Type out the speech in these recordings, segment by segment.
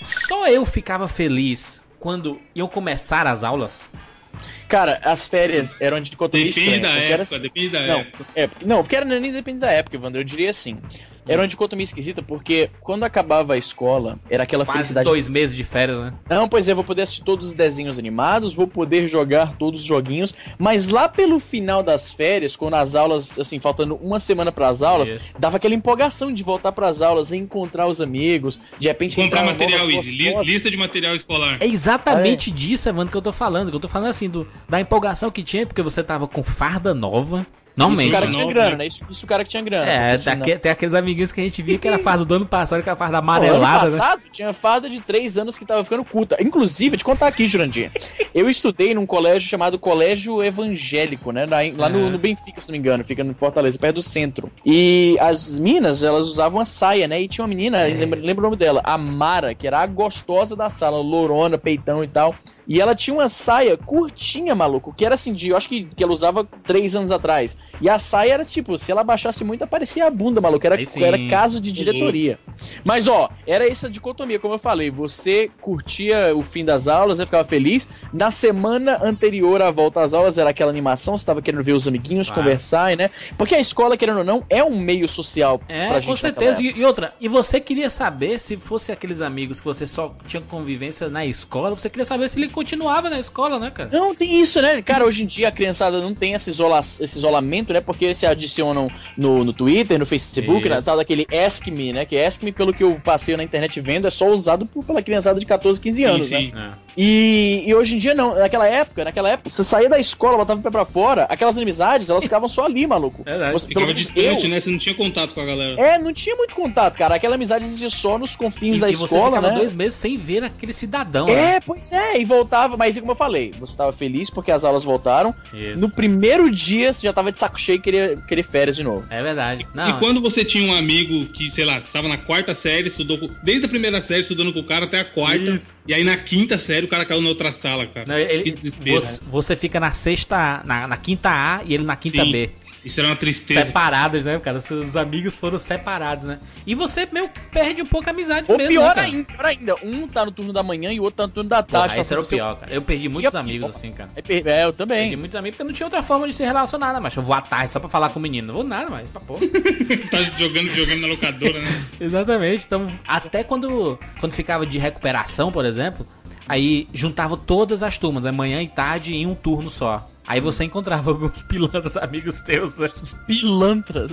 só eu ficava feliz quando iam começar as aulas? Cara, as férias eram de dicotomia Depende estranha. da porque era época, assim- depende da Não, época. não, porque nem depende da época, Evandro. Eu diria assim. Era uma dicotomia esquisita, porque quando acabava a escola, era aquela Quase felicidade. 2 meses de férias, né? Não, pois é, vou poder assistir todos os desenhos animados, vou poder jogar todos os joguinhos, mas lá pelo final das férias, quando as aulas, assim, faltando uma semana para as aulas, Isso. dava aquela empolgação de voltar para as aulas, reencontrar os amigos, de repente Comprar entrar material, novas Easy. gostosos. Lista de material escolar. É exatamente disso, Evandro, que eu tô falando. Que eu tô falando assim, da empolgação que tinha, porque você tava com farda nova. Isso Normalmente. o cara Não, que tinha não, grana, né? né? Isso o cara que tinha grana. É, porque senão- tem aqueles amiguinhos que a gente via que era farda do ano passado, que era farda Pô, amarelada, ano né? passado tinha farda de 3 anos que tava ficando culta. Inclusive, vou te contar aqui, Jurandir. Eu estudei num colégio chamado Colégio Evangélico, né? Lá no Benfica, se não me engano, fica no Fortaleza, perto do centro. E as minas, elas usavam uma saia, né? E tinha uma menina, lembro o nome dela, a Mara, que era a gostosa da sala, lourona, peitão e tal. E ela tinha uma saia curtinha, maluco, que era assim, eu acho que ela usava 3 anos atrás. E a saia era tipo, se ela baixasse muito, aparecia a bunda, maluco. Aí sim. Era caso de diretoria. Mas ó, era essa dicotomia, como eu falei. Você curtia o fim das aulas, você ficava feliz. Na semana anterior à volta às aulas, era aquela animação, você tava querendo ver os amiguinhos, Claro. conversar, né? Porque a escola, querendo ou não, é um meio social É, pra gente. com certeza. naquela E outra, e você queria saber se fosse aqueles amigos que você só tinha convivência na escola, você queria saber se ele continuava na escola, né, cara? Não, tem isso, né? Cara, hoje em dia a criançada não tem esse isolamento, né? Porque eles se adicionam no Twitter, no Facebook, Isso. na tal daquele Ask Me, né? Que Ask Me, pelo que eu passei na internet vendo, é só usado pela criançada de 14, 15 anos, né? sim. É. E hoje em dia não, naquela época, você saía da escola, botava o pé pra fora, aquelas inimizades, elas ficavam só ali, maluco. Verdade. Você, Ficava menos distante, eu- né? Você não tinha contato com a galera. Não tinha muito contato, cara. Aquela amizade existia só nos confins da E você escola, ficava né? 2 meses sem ver aquele cidadão, né? Pois é, e voltava, mas como eu falei, você tava feliz porque as aulas voltaram. Isso. No primeiro dia, você já tava de saco cheio e querer férias de novo. É verdade. E Não, quando você tinha um amigo que, sei lá, estava na 4ª série, desde a primeira série, estudando com o cara até a 4ª, Isso. e aí na 5ª série o cara caiu na outra sala, cara. não, Que desespero. você fica na 6ª, na 5ª A e ele na 5ª Sim. B. Isso era uma tristeza. Separados, né, cara? Seus amigos foram separados, né? E você meio que perde um pouco a amizade Ou mesmo, pior, né, cara? pior ainda, um tá no turno da manhã e o outro tá no turno da tarde. Porra, esse era o Seu- pior, cara. Eu perdi muitos E a- amigos assim, cara. eu Perdi também. muitos amigos porque não tinha outra forma de se relacionar, né, macho? Eu vou à tarde só pra falar com o menino. Não vou nada, mas pra porra. Tá jogando na locadora, né? Exatamente. Então, até quando ficava de recuperação, por exemplo, aí juntava todas as turmas, né, manhã e tarde em um turno só. Aí você encontrava alguns pilantras amigos teus, né? Pilantras.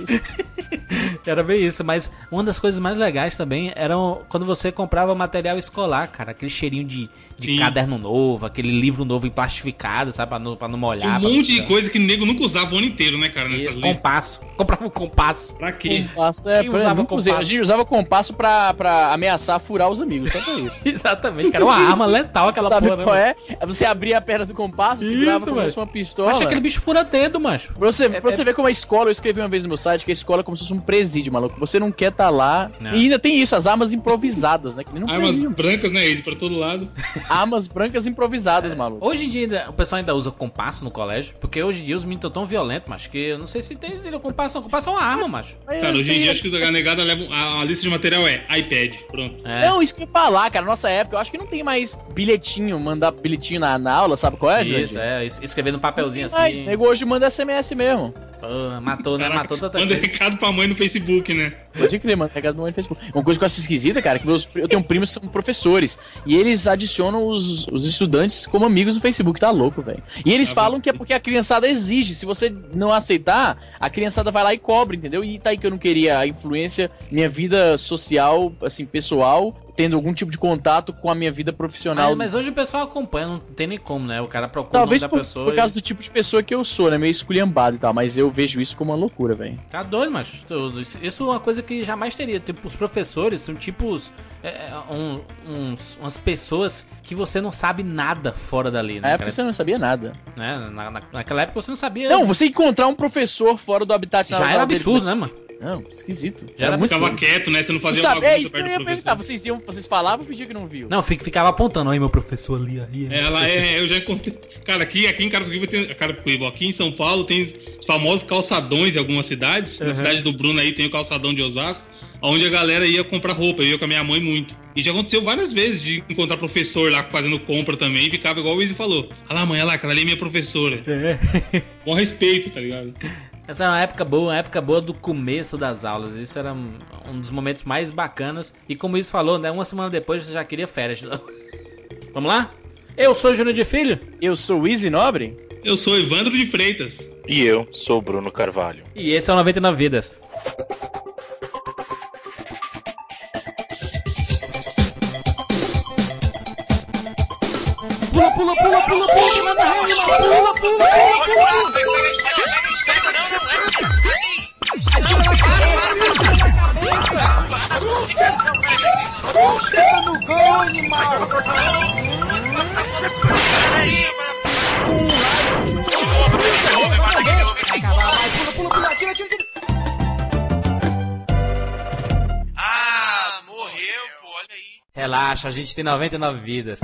Era bem isso, mas uma das coisas mais legais também era quando você comprava material escolar, cara. Aquele cheirinho de Sim. caderno novo, aquele livro novo em plastificado, sabe? Pra não Tinha molhar. um pra não monte de sujar. coisa que o nego nunca usava o ano inteiro, né, cara? Nessas Isso, listas. compasso. Comprava um compasso. Pra quê? Compasso, Quem usava nunca usei. A compasso? gente usava compasso pra ameaçar furar os amigos, só pra isso. Exatamente, cara. Uma arma letal aquela Sabe porra, né? qual mano? é? Você abria a perna do compasso, segurava Isso, como se fosse mano. uma pistola. Acho que aquele bicho fura dedo, macho. Pra você ver como a escola, eu escrevi uma vez no meu site que a escola é como se fosse um presídio, maluco. Você não quer estar lá. Não. E ainda tem isso, as armas improvisadas, né? Que nem um Armas presídio. brancas, né, Easy? Pra todo lado. Armas brancas improvisadas, maluco. Hoje em dia o pessoal ainda usa compasso no colégio, porque hoje em dia os meninos estão tão violentos, macho, que eu não sei se tem compasso. Compasso é uma arma, macho. Mas Cara, hoje em assim, dia acho que a negada leva. A lista de material é iPad. Pronto. É. Não, isso que eu ia falar, cara. Nossa época, eu acho que não tem mais bilhetinho, mandar bilhetinho na aula, sabe qual é, Isso, Jurandir? escrever no papelzinho Mas, assim. nego hoje manda SMS mesmo. Pô, matou, né? Caraca, Matou tanta manda coisa. recado pra mãe no Facebook, né? Pode crer, mano. Pegado no Facebook. Uma coisa que eu acho esquisita, cara, é que eu tenho primos que são professores. E eles adicionam os estudantes como amigos no Facebook. Tá louco, velho. E eles Tá falam bom. que é porque a criançada exige. Se você não aceitar, a criançada vai lá e cobra, entendeu? E tá aí que eu não queria a influência, minha vida social, assim, pessoal, tendo algum tipo de contato com a minha vida profissional. Mas hoje o pessoal acompanha, não tem nem como, né? O cara procura Talvez o nome por, da pessoa. por causa do tipo de pessoa que eu sou, né? Meio esculhambado e tal. Mas eu vejo isso como uma loucura, velho. Tá doido, mas isso é uma coisa que jamais teria. Tipo, os professores são tipos. Umas pessoas que você não sabe nada fora dali, Na né? época cara? você não sabia nada. Né? Naquela época você não sabia. Não, você encontrar um professor fora do habitat já era absurdo, né, mano? Não, esquisito. Já era muito Ficava esquisito. quieto, né? Você não fazia Sabe, bagunça isso que eu perto ia do perguntar. professor. Vocês falavam ou fingiam que não viu? Não, ficava apontando, aí meu professor ali, aí. Ela eu já encontrei. Cara, aqui em Carapicuíba tem. Carapicuíba, aqui em São Paulo tem os famosos calçadões em algumas cidades. Na cidade do Bruno aí tem o calçadão de Osasco. onde a galera ia comprar roupa. Eu ia com a minha mãe muito. E já aconteceu várias vezes de encontrar professor lá fazendo compra também. E ficava igual o Izzy falou. Olha lá, mãe, olha lá, aquela ali é minha professora. Bom respeito, tá ligado? Essa é uma época boa do começo das aulas. Isso era um dos momentos mais bacanas. E como isso falou, né? Uma semana depois você já queria férias. Vamos lá? Eu sou o Júnior de Filho. Eu sou o Izzy Nobre. Eu sou Evandro de Freitas. E eu sou o Bruno Carvalho. E esse é o 99 Vidas. Pula, pula, pula, pula, pula, pula, pula. Chega no gol, animal! Peraí! Pula, atira! Ah, morreu, pô, olha aí. Relaxa, a gente tem 99 vidas.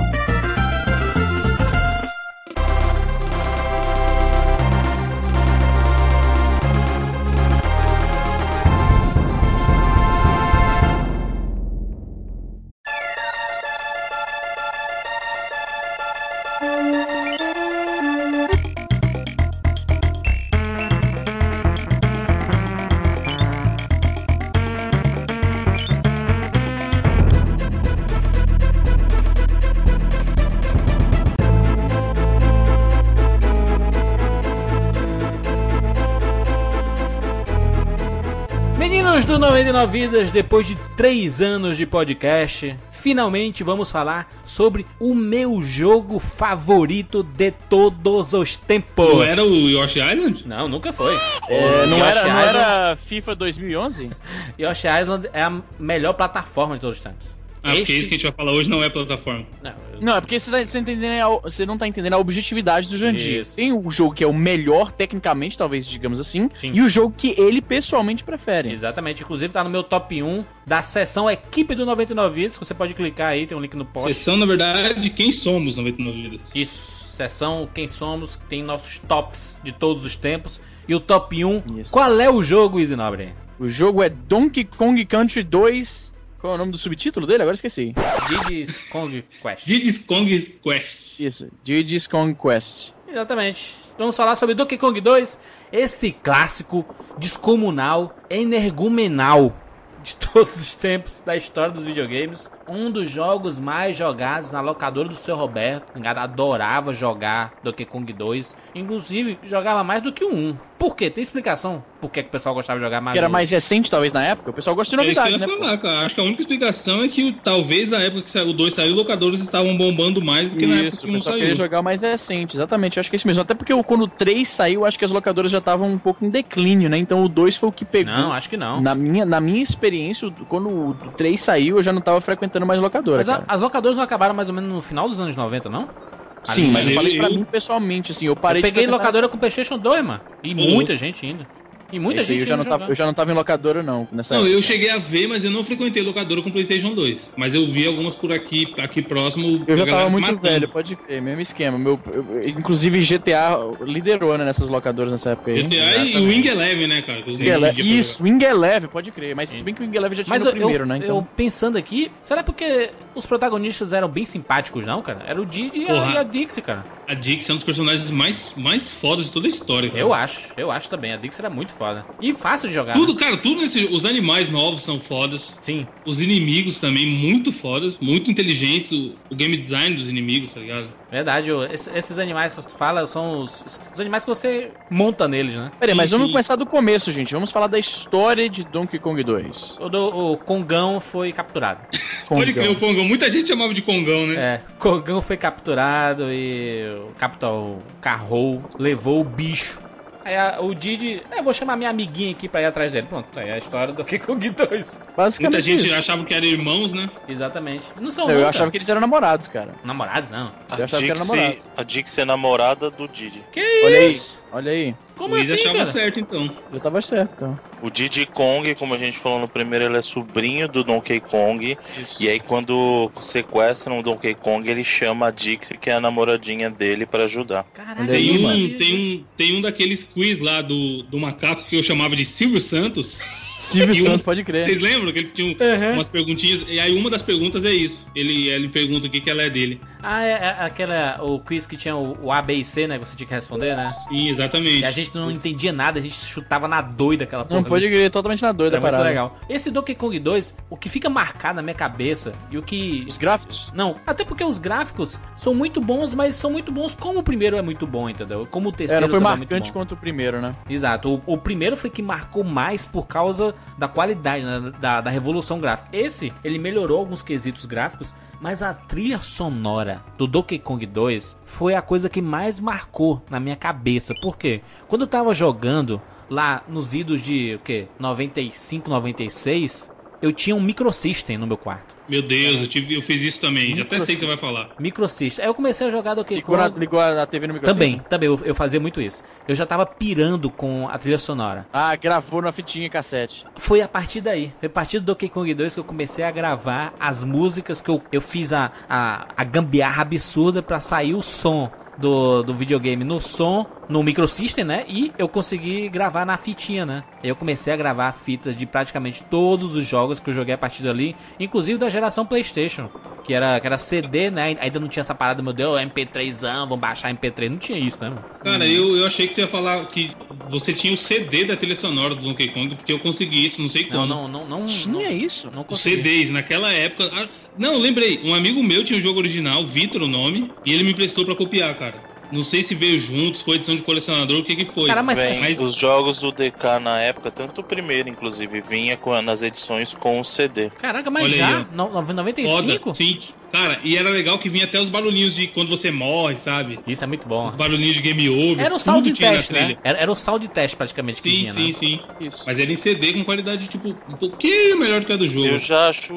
Meninos do 99 Vidas, depois de 3 anos de podcast, finalmente vamos falar sobre o meu jogo favorito de todos os tempos. Não era o Yoshi Island? Não, nunca foi. Não era FIFA 2011? Yoshi Island é a melhor plataforma de todos os tempos. Ah, porque isso que a gente vai falar hoje não é plataforma. Não, é porque você não tá entendendo a objetividade do Jandir. Isso. Tem o jogo que é o melhor tecnicamente, talvez, digamos assim, Sim. e o jogo que ele pessoalmente prefere. Exatamente, inclusive tá no meu top 1 da seção Equipe do 99 Vidas, que você pode clicar aí, tem um link no post. Sessão, na verdade, quem somos 99 Vidas. Isso, seção Quem Somos, que tem nossos tops de todos os tempos. E o top 1, Isso. qual é o jogo, Izzy Nobre? O jogo é Donkey Kong Country 2. Qual é o nome do subtítulo dele? Agora esqueci. Diddy's Kong Quest. Diddy's Kong Quest. Isso, Diddy's Kong Quest. Exatamente. Vamos falar sobre Donkey Kong 2, esse clássico descomunal, energumenal de todos os tempos da história dos videogames. Um dos jogos mais jogados na locadora do seu Roberto. Adorava jogar Donkey Kong 2. Inclusive, jogava mais do que o 1. Por quê? Tem explicação por que o pessoal gostava de jogar mais? Que era mais recente, talvez, na época. O pessoal gosta de novidades, né? Falar, cara. Acho que a única explicação é que talvez na época que o 2 saiu, locadores estavam bombando mais do que na época que o não pessoal saiu. queria jogar mais recente, exatamente. Eu acho que é isso mesmo. Até porque quando o 3 saiu, acho que as locadoras já estavam um pouco em declínio, né? Então o 2 foi o que pegou. Não, acho que não. Na minha experiência, quando o 3 saiu, eu já não tava frequentando mais locadora, Mas cara. as locadoras não acabaram mais ou menos no final dos anos 90, não? Sim, mas eu falei pra mim pessoalmente, assim, eu parei Eu peguei de locadora com o PlayStation 2, mano. E muita gente ainda. E muita gente eu já não tava em locadora, não, nessa época. Eu cheguei a ver, mas eu não frequentei locadora com PlayStation 2. Mas eu vi algumas por aqui próximo. Eu já tava muito velho, pode crer, mesmo esquema. Inclusive GTA liderou, né, nessas locadoras nessa época aí. GTA e o Wing Eleven, né, cara? Isso, Wing Eleven, pode crer. Mas se bem que o Wing Eleven já tinha no primeiro, né? Então... eu pensando aqui, será porque os protagonistas eram bem simpáticos, não, cara? Era o Diddy e a Dixie, cara. A Dixie é um dos personagens mais fodas de toda a história, cara. Eu acho também. A Dixie era muito foda. E fácil de jogar. Tudo, né? cara, tudo nesse. Os animais novos são fodas. Sim. Os inimigos também, muito fodas, muito inteligentes. O game design dos inimigos, tá ligado? Verdade, esses animais que você fala são os animais que você monta neles, né? Peraí, mas vamos começar do começo, gente. Vamos falar da história de Donkey Kong 2. O Kongão foi capturado. Pode crer, o Kongão. Muita gente chamava de Kongão, né? É, Kongão foi capturado e o Capitão Carrou levou o bicho. Aí o Diddy, vou chamar minha amiguinha aqui pra ir atrás dele. Pronto, aí é a história do Donkey Kong 2. Basicamente muita gente isso. achava que eram irmãos, né? Exatamente. Não são Eu nunca. achava que eles eram namorados, cara. Namorados, não. Eu achava que eram namorados. A Dixie é namorada do Diddy. Que isso? Olha aí. Como o Luiz assim, achava cara? certo, então. Eu tava certo, então. O Diddy Kong, como a gente falou no primeiro, ele é sobrinho do Donkey Kong. Isso. E aí quando sequestram o Donkey Kong, ele chama a Dixie, que é a namoradinha dele, pra ajudar. Caralho, Olha aí, Tem um daqueles quiz lá do macaco que eu chamava de Silvio Santos. Silvio Santos, pode crer. Vocês lembram que ele tinha umas perguntinhas? E aí uma das perguntas é isso. Ele pergunta o que ela é dele. Ah, o quiz que tinha o A, B e C, né? Que você tinha que responder, né? Sim, exatamente. E a gente não entendia nada, a gente chutava na doida aquela porra. Não, pode crer, totalmente na doida, era muito legal. Esse Donkey Kong 2, o que fica marcado na minha cabeça e o que... Os gráficos? Não, até porque os gráficos são muito bons, mas são muito bons como o primeiro é muito bom, entendeu? Como o terceiro não foi também é muito marcante bom. quanto o primeiro, né? Exato. O primeiro foi que marcou mais por causa da qualidade, né? da revolução gráfica. Esse, ele melhorou alguns quesitos gráficos, mas a trilha sonora do Donkey Kong 2 foi a coisa que mais marcou na minha cabeça. Por quê? Quando eu tava jogando lá nos idos de, 95, 96, eu tinha um microsystem no meu quarto. Meu Deus, eu fiz isso também. Já até sei o que você vai falar. Microsystem. Aí eu comecei a jogar Donkey Kong. Ligou a TV no microsystem? Também eu fazia muito isso. Eu já tava pirando com a trilha sonora. Ah, gravou na fitinha cassete. Foi a partir daí. Foi a partir do Donkey Kong 2 que eu comecei a gravar as músicas que eu fiz a gambiarra absurda pra sair o som do videogame no microsystem, né? E eu consegui gravar na fitinha, né? Eu comecei a gravar fitas de praticamente todos os jogos que eu joguei a partir dali, inclusive da geração PlayStation, que era CD, né? Ainda não tinha essa parada, meu Deus, MP3zão, vamos baixar MP3, não tinha isso, né? Mano? Cara, eu achei que você ia falar que você tinha o CD da trilha sonora do Donkey Kong, porque eu consegui isso, não sei como. Não tinha isso? Não Os consegui. CDs, naquela época... Não, lembrei, um amigo meu tinha o jogo original, Vitor o nome, e ele me emprestou pra copiar, cara. Não sei se veio juntos, foi edição de colecionador, o que foi. Cara, Vem, os jogos do DK na época, tanto o primeiro, inclusive, vinha nas edições com o CD. Caraca, mas Olha já? aí, 95? Foda, sim. Cara, e era legal que vinha até os barulhinhos de quando você morre, sabe? Isso é muito bom. Os barulhinhos de game over. Era o sound tudo tinha na test, né? trilha. Era o sound test praticamente que vinha, né? Sim. Isso. Mas era em CD com qualidade, tipo, um pouquinho melhor do que a do jogo. Eu já acho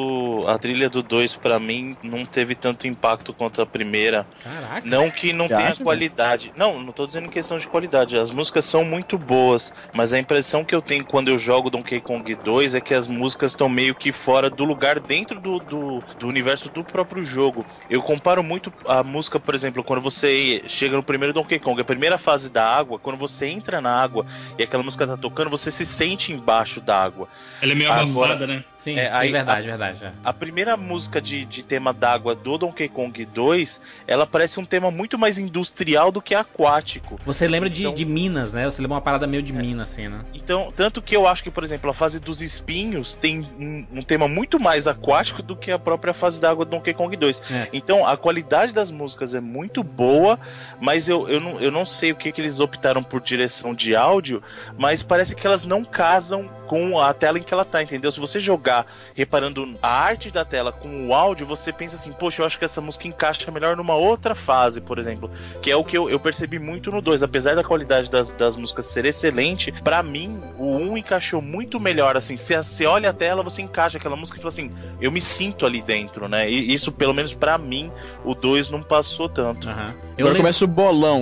a trilha do 2, pra mim, não teve tanto impacto quanto a primeira. Caraca. Não que não Já tenha acha, qualidade. Não tô dizendo questão de qualidade. As músicas são muito boas, mas a impressão que eu tenho quando eu jogo Donkey Kong 2 é que as músicas estão meio que fora do lugar dentro do universo do próprio jogo. Eu comparo muito a música, por exemplo, quando você chega no primeiro Donkey Kong, a primeira fase da água, quando você entra na água e aquela música tá tocando, você se sente embaixo da água. Ela é meio abafada, né? Sim, verdade. A primeira música de tema d'água do Donkey Kong 2, ela parece um tema muito mais industrial do que aquático. Você lembra Então- de Minas, né? Você lembra uma parada meio de Minas, assim, né? Então, tanto que eu acho que, por exemplo, a fase dos espinhos tem um tema muito mais aquático do que a própria fase da água do Donkey Kong 2. É. Então, a qualidade das músicas é muito boa, mas eu não sei o que eles optaram por direção de áudio, mas parece que elas não casam com a tela em que ela tá, entendeu? Se você jogar reparando a arte da tela com o áudio, você pensa assim, poxa, eu acho que essa música encaixa melhor numa outra fase, por exemplo, que é o que eu percebi muito no 2, apesar da qualidade das músicas ser excelente, pra mim, o 1 encaixou muito melhor, assim, se você olha a tela, você encaixa aquela música e fala assim, eu me sinto ali dentro, né? E isso, pelo menos pra mim, o 2 não passou tanto. Aham. Agora começa o bolão.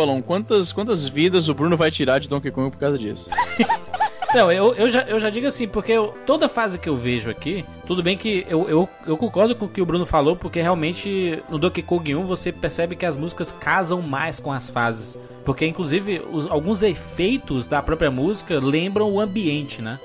Quantas vidas o Bruno vai tirar de Donkey Kong por causa disso? Não, eu já digo assim, porque toda fase que eu vejo aqui, tudo bem que eu concordo com o que o Bruno falou, porque realmente no Donkey Kong 1 você percebe que as músicas casam mais com as fases. Porque inclusive alguns efeitos da própria música lembram o ambiente, né?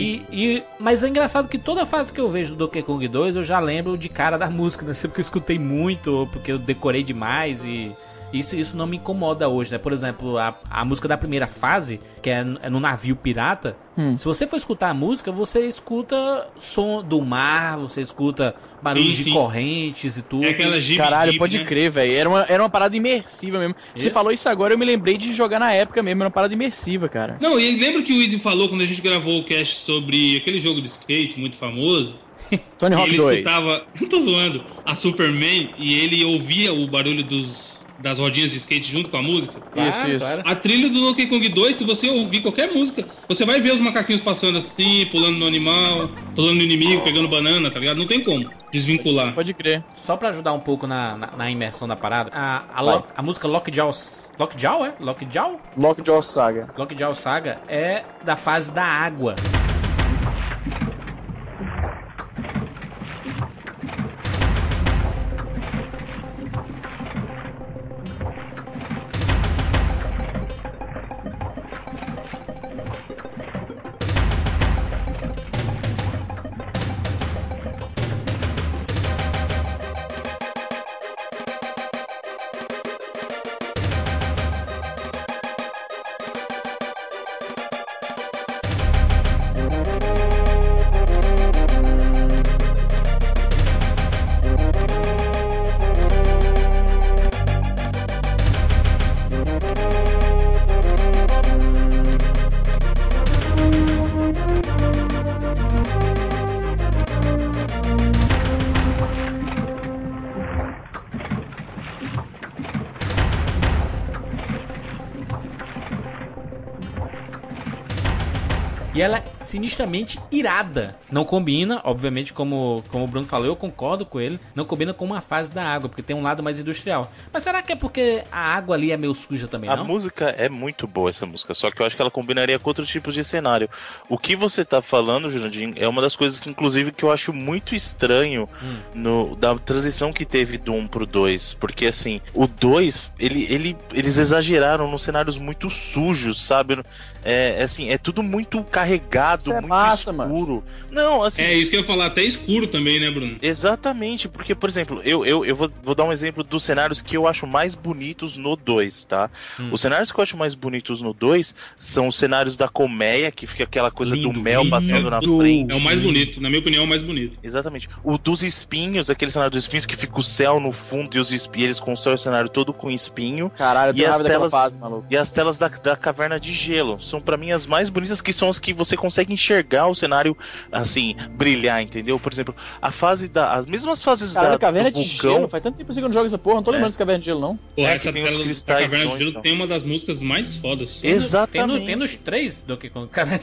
Mas é engraçado que toda fase que eu vejo do Donkey Kong 2 eu já lembro de cara da música, né? Porque eu escutei muito, ou porque eu decorei demais e... Isso não me incomoda hoje, né? Por exemplo, a música da primeira fase, que é no navio pirata, se você for escutar a música, você escuta som do mar, você escuta barulho de correntes e tudo. É aquela Caralho, pode crer, velho. Era uma parada imersiva mesmo. Você falou isso agora, eu me lembrei de jogar na época mesmo, era uma parada imersiva, cara. Não, e lembra que o Easy falou quando a gente gravou o cast sobre aquele jogo de skate muito famoso? Tony Hawk ele 2. escutava, não tô zoando, a Superman e ele ouvia o barulho das rodinhas de skate junto com a música. Isso. Claro. A trilha do Donkey Kong 2, se você ouvir qualquer música, você vai ver os macaquinhos passando assim, pulando no animal, pulando no inimigo, pegando banana, tá ligado? Não tem como desvincular. Pode crer. Só pra ajudar um pouco na imersão da parada, a música Lockjaw, é? Lockjaw Saga. Lockjaw Saga é da fase da água. ela é sinistramente irada. Não combina, obviamente, como o Bruno falou, eu concordo com ele, não combina com uma fase da água, porque tem um lado mais industrial. Mas será que é porque a água ali é meio suja também, A não? música é muito boa, essa música, só que eu acho que ela combinaria com outros tipos de cenário. O que você tá falando, Jurandir, é uma das coisas que, inclusive, que eu acho muito estranho da transição que teve do 1 pro 2. Porque, assim, o 2, eles exageraram nos cenários muito sujos, sabe? Assim, é tudo muito carregado, Isso é muito massa, escuro. Não, assim... É isso que eu ia falar, até escuro também, né, Bruno? Exatamente, porque, por exemplo, eu vou dar um exemplo dos cenários que eu acho mais bonitos no 2, tá? Os cenários que eu acho mais bonitos no 2 são os cenários da colmeia, que fica aquela coisa Lindo, do mel passando na lindo. frente. É o mais bonito, na minha opinião, é o mais bonito. Exatamente. O dos espinhos, aquele cenário dos espinhos que fica o céu no fundo e eles constroem o cenário todo com espinho. Caralho, eu E tenho as raiva daquela telas, fase, maluco. e as telas da caverna de gelo são pra mim as mais bonitas, que são as que você consegue enxergar o cenário assim, brilhar, entendeu? Por exemplo, as mesmas fases Caralho, caverna do de vulcão. gelo. Faz tanto tempo assim que eu não jogo essa porra, não tô lembrando dessa caverna de gelo, não. Pô, É, essa que tem os tela da cristais, Caverna de Gelo então. tem uma das músicas mais fodas. Exatamente. Tem nos 3 Donkey Kong, cara.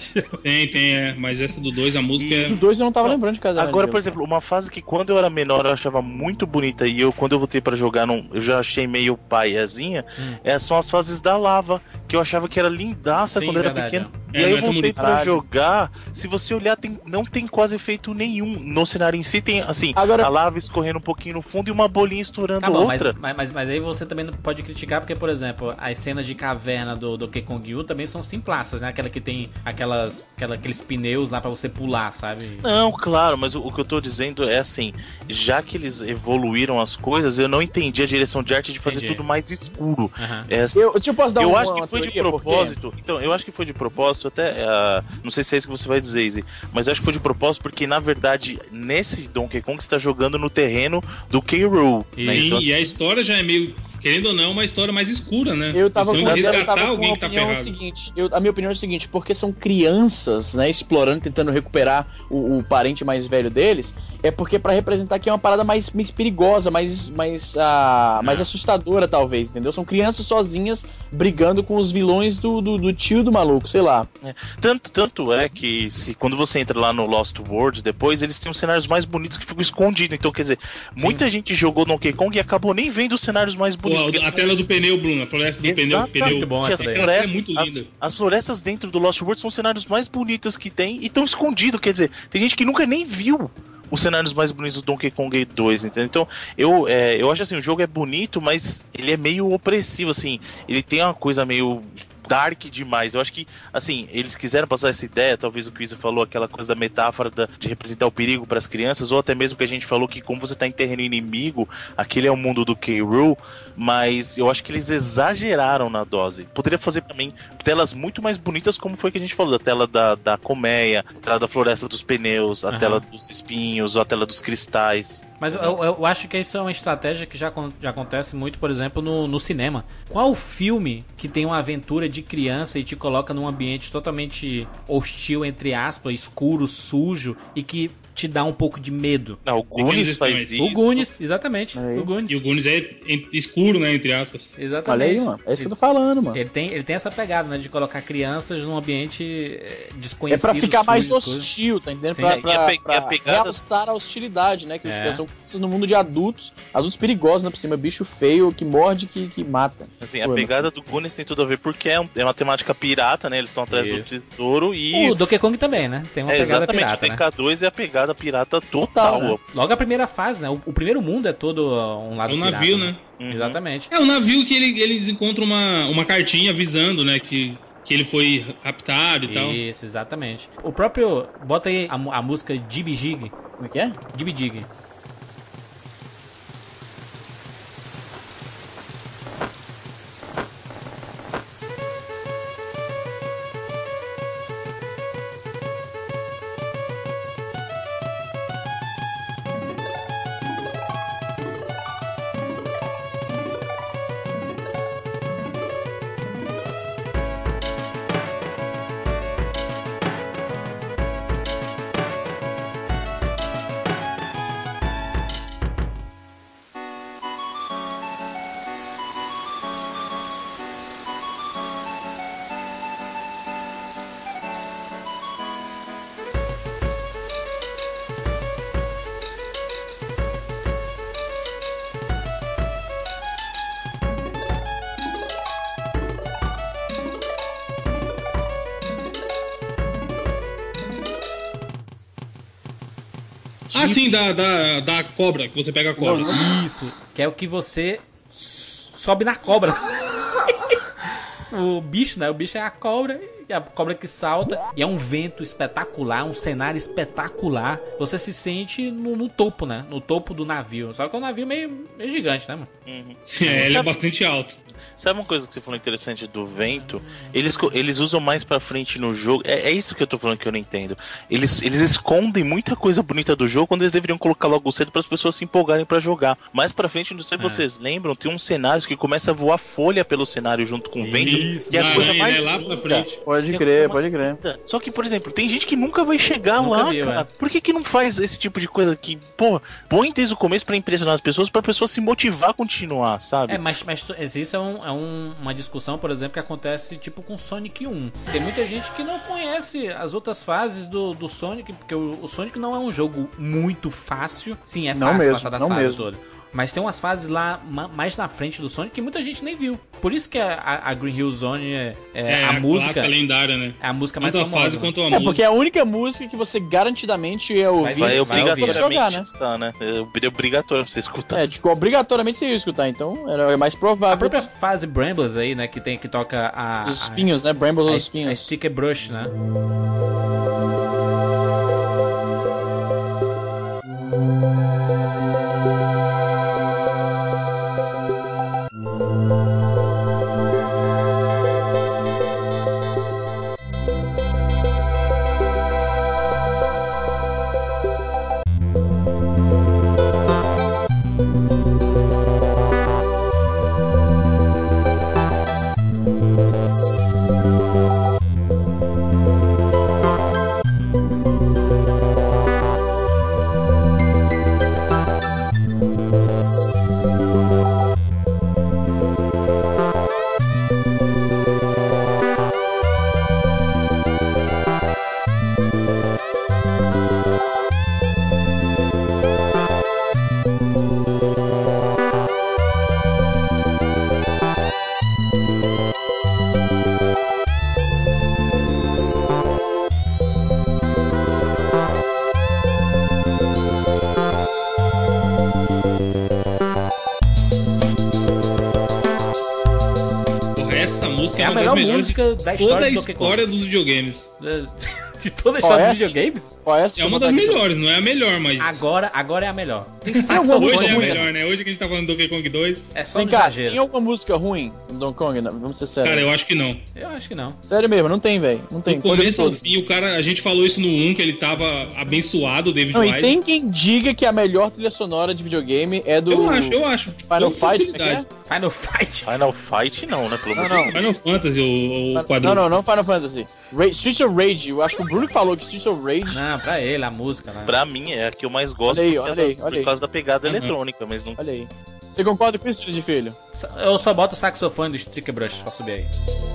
Tem, mas essa do 2, a música E- é... Do 2 eu não tava lembrando de caverna de Agora, gelo. por exemplo, uma fase que quando eu era menor eu achava muito bonita e quando eu voltei pra jogar, eu já achei meio paiazinha, são as fases da lava, que eu achava que era lindaça Sim, quando eu era verdade, pequeno. é. E É, aí não eu é tão voltei bonito. pra jogar, se você olhar, não tem quase efeito nenhum no cenário em si, tem assim, Agora- a lava escorrendo um pouquinho no fundo e uma bolinha estourando Tá bom, mas outra. aí você também não pode criticar, porque, por exemplo, as cenas de caverna do Donkey Kong U também são simplaças, né? Aquela que tem aqueles pneus lá pra você pular, sabe? Não, claro, mas o que eu tô dizendo é assim, já que eles evoluíram as coisas, eu não entendi a direção de arte de fazer Entendi. tudo mais escuro. Aham. Eu posso dar Eu uma acho que foi de teoria, porque- propósito. Então, eu acho que foi de propósito, até. Não sei se é isso que você vai dizer, Izzy, mas eu acho que foi de propósito porque, na verdade, nesse Donkey Kong você tá jogando no terreno do K. Rool. Né? Sim, Então, e a história já é meio, querendo ou não, uma história mais escura, né? Eu tava Eles com, têm que eu resgatar tava com alguém a que tá opinião ferrado. seguinte. A minha opinião é o seguinte, porque são crianças, né, explorando, tentando recuperar o parente mais velho deles, é porque pra representar que é uma parada mais perigosa, mais assustadora, talvez, entendeu? São crianças sozinhas brigando com os vilões do tio do maluco, sei lá. tanto é que quando você entra lá no Lost World, depois eles têm os cenários mais bonitos que ficam escondidos. Então, quer dizer, muita gente jogou Donkey Kong e acabou nem vendo os cenários mais bonitos. Pô, porque- a tela do pneu, Bruno, a floresta do Exatamente. pneu. Muito bom As essa daí. Aquela tela é florestas, muito linda. as florestas dentro do Lost World são os cenários mais bonitos que tem e estão escondidos. Quer dizer, tem gente que nunca nem viu os cenários mais bonitos do Donkey Kong 2, entendeu? Então, eu acho assim, o jogo é bonito, mas ele é meio opressivo, assim. Ele tem uma coisa meio dark demais. Eu acho que, assim, eles quiseram passar essa ideia, talvez o que o Izzy falou, aquela coisa da metáfora de representar o perigo para as crianças, ou até mesmo que a gente falou que como você tá em terreno inimigo, aquele é o mundo do K. Rool, mas eu acho que eles exageraram na dose. Poderia fazer pra mim telas muito mais bonitas, como foi que a gente falou, da tela da colmeia, a tela da floresta dos pneus, a tela dos espinhos, ou a tela dos cristais. Mas eu acho que isso é uma estratégia que já acontece muito, por exemplo, no cinema. Qual filme que tem uma aventura de criança e te coloca num ambiente totalmente hostil, entre aspas, escuro, sujo, e que te dá um pouco de medo? Não, o Goonies faz isso. O Goonies, exatamente. Aí. O Goonies. E o Goonies é escuro, né, entre aspas. Exatamente. Olha aí, mano. É isso que eu tô falando, mano. Ele tem essa pegada, né, de colocar crianças num ambiente É desconhecido. pra ficar mais sujo, coisa. hostil, tá entendendo? Sim. Pra, E a pra pegada- realçar a hostilidade, né? Que É. são crianças no mundo de adultos perigosos, né? Por cima, bicho feio, que morde, que mata. Assim, a Pô, pegada do Goonies tem tudo a ver, porque é uma temática pirata, né? Eles estão atrás do Isso. tesouro e... O Donkey Kong também, né? Tem uma pegada exatamente, pirata, o né? TK2 é a pegada pirata total. né? Logo a primeira fase, né? O primeiro mundo é todo um lado É um pirata, navio, né? Uhum. Exatamente. É um navio que eles encontram uma cartinha avisando, né, que ele foi raptado e tal. Isso, exatamente. O próprio... Bota aí a música Jibby Jig. Como é que é? Jibby Jig. Ah, sim, da cobra, que você pega a cobra. Isso, que é o que você sobe na cobra. O bicho, né? O bicho é a cobra que salta. E é um vento espetacular, um cenário espetacular. Você se sente no topo, né? No topo do navio. Só que é um navio meio gigante, né, mano? Sim, ele é bastante alto. Sabe uma coisa que você falou interessante do vento? Eles usam mais pra frente no jogo. É isso que eu tô falando que eu não entendo. Eles escondem muita coisa bonita do jogo quando eles deveriam colocar logo cedo para as pessoas se empolgarem pra jogar. Mais pra frente, não sei se vocês lembram, tem uns cenários que começa a voar folha pelo cenário junto com o vento. Isso, e é a coisa aranha, mais né, lá linda. pra frente. Pode É a crer, coisa pode mais crer. linda. Só que, por exemplo, tem gente que nunca vai chegar Nunca lá, viu, cara. é. Por que não faz esse tipo de coisa que, pô, põe desde o começo pra impressionar as pessoas, pra pessoa se motivar a continuar, sabe? Mas isso é uma discussão, por exemplo, que acontece tipo com Sonic 1. Tem muita gente que não conhece as outras fases do Sonic, porque o Sonic não é um jogo muito fácil. Sim, é Não fácil mesmo, passar das não fases mesmo. todas. Mas tem umas fases lá mais na frente do Sonic que muita gente nem viu. Por isso que a Green Hill Zone é a música. Clássica lendária, né? É a música mais Tanto a famosa. fase quanto a É, música. porque é a única música que você garantidamente ia ouvir. Vai Vai obrigatoriamente ouvir. jogar, né? escutar, né? É obrigatório pra você escutar. É, tipo, obrigatoriamente você ia escutar, então era mais A provável. própria fase Brambles aí, né, que toca Os espinhos, né? Brambles a os espinhos. Sticker Brush, né? Porra, essa música É a uma das melhor melhores música de da toda a história do Donkey Kong. história dos videogames. De toda a Qual história é? dos videogames? Qual é essa? É uma das melhores, não é a melhor, mas. Agora é a melhor. Tem Tem alguma Hoje música é a ruim? melhor, né? Hoje que a gente tá falando do Donkey Kong 2. É só Vem no cá, exagero. tem alguma música ruim no Donkey Kong? Não, vamos ser sérios. Cara, eu acho que não. Eu acho que não. Sério mesmo, não tem, velho. Não tem. Do Pode começo ao todo. fim, o cara, a gente falou isso no 1, que ele tava abençoado, o David Não, e Wise. tem quem diga que a melhor trilha sonora de videogame é do Eu acho. Final Com Fight, como é que facilidade. é? Final Fight. Final Fight não, né? Pelo Não, amor de não. Final Fantasy, o quadrinho. Não Final Fantasy. Streets of Rage. Eu acho que o Bruno que falou que Streets of Rage. Não, pra ele, a música, né? Pra mim é a que eu mais gosto Olha aí, porque olha aí, ela- olha por aí. causa da pegada Uhum. eletrônica, mas não. Olha aí. Você concorda com isso, de filho? Eu só boto o saxofone do Sticker Brush pra subir aí.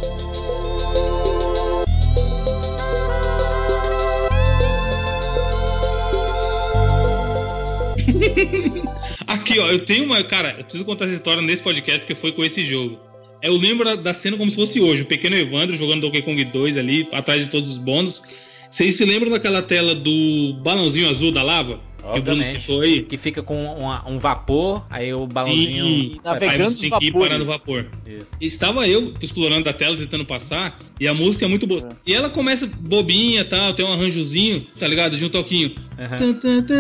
Aqui, ó, eu tenho uma. Cara, eu preciso contar essa história nesse podcast porque foi com esse jogo. Eu lembro da cena como se fosse hoje. O pequeno Evandro jogando Donkey Kong 2 ali, atrás de todos os bônus. Vocês se lembram daquela tela do balãozinho azul da lava? Que o Bruno Obviamente. citou aí? Que fica com um vapor, aí o balãozinho. E Navegando aí você tem que ir vapores. parar no vapor. Isso. Estava eu explorando a tela, tentando passar, e a música é muito boa. E ela começa bobinha e tal, tem um arranjozinho, tá ligado? De um toquinho. Aham.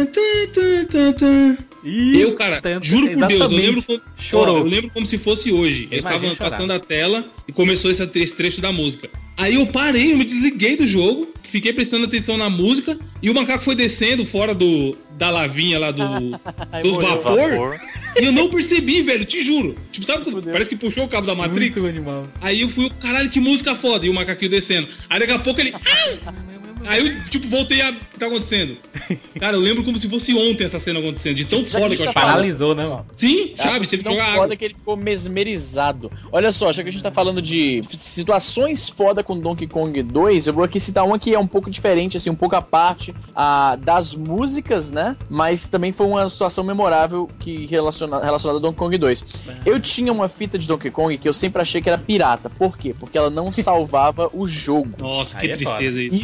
Eu, cara, juro por Deus, eu lembro como, Chorou. eu lembro como se fosse hoje. Eu Imagina estava chorar. passando a tela e começou esse trecho da música. Aí eu parei, eu me desliguei do jogo, fiquei prestando atenção na música, e o macaco foi descendo fora da lavinha lá do morreu. vapor. E eu não percebi, velho, te juro. Tipo, sabe, Fudeu. parece que puxou o cabo da Matrix. Muito animal. Aí eu fui, caralho, que música foda. E o macaquinho descendo. Aí daqui a pouco ele. "Au!" Aí eu, tipo, voltei a. O que tá acontecendo? Cara, eu lembro como se fosse ontem essa cena acontecendo. De tão Já foda que que eu já achei. falou. Paralisou, né, mano? Sim, Chaves, teve que tão jogar foda água. que ele ficou mesmerizado. Olha só, já que a gente tá falando de situações foda com Donkey Kong 2, eu vou aqui citar uma que é um pouco diferente, assim, um pouco à parte das músicas, né? Mas também foi uma situação memorável que relacionada a Donkey Kong 2. Eu tinha uma fita de Donkey Kong que eu sempre achei que era pirata. Por quê? Porque ela não salvava o jogo. Nossa, Aí que é tristeza isso. Isso era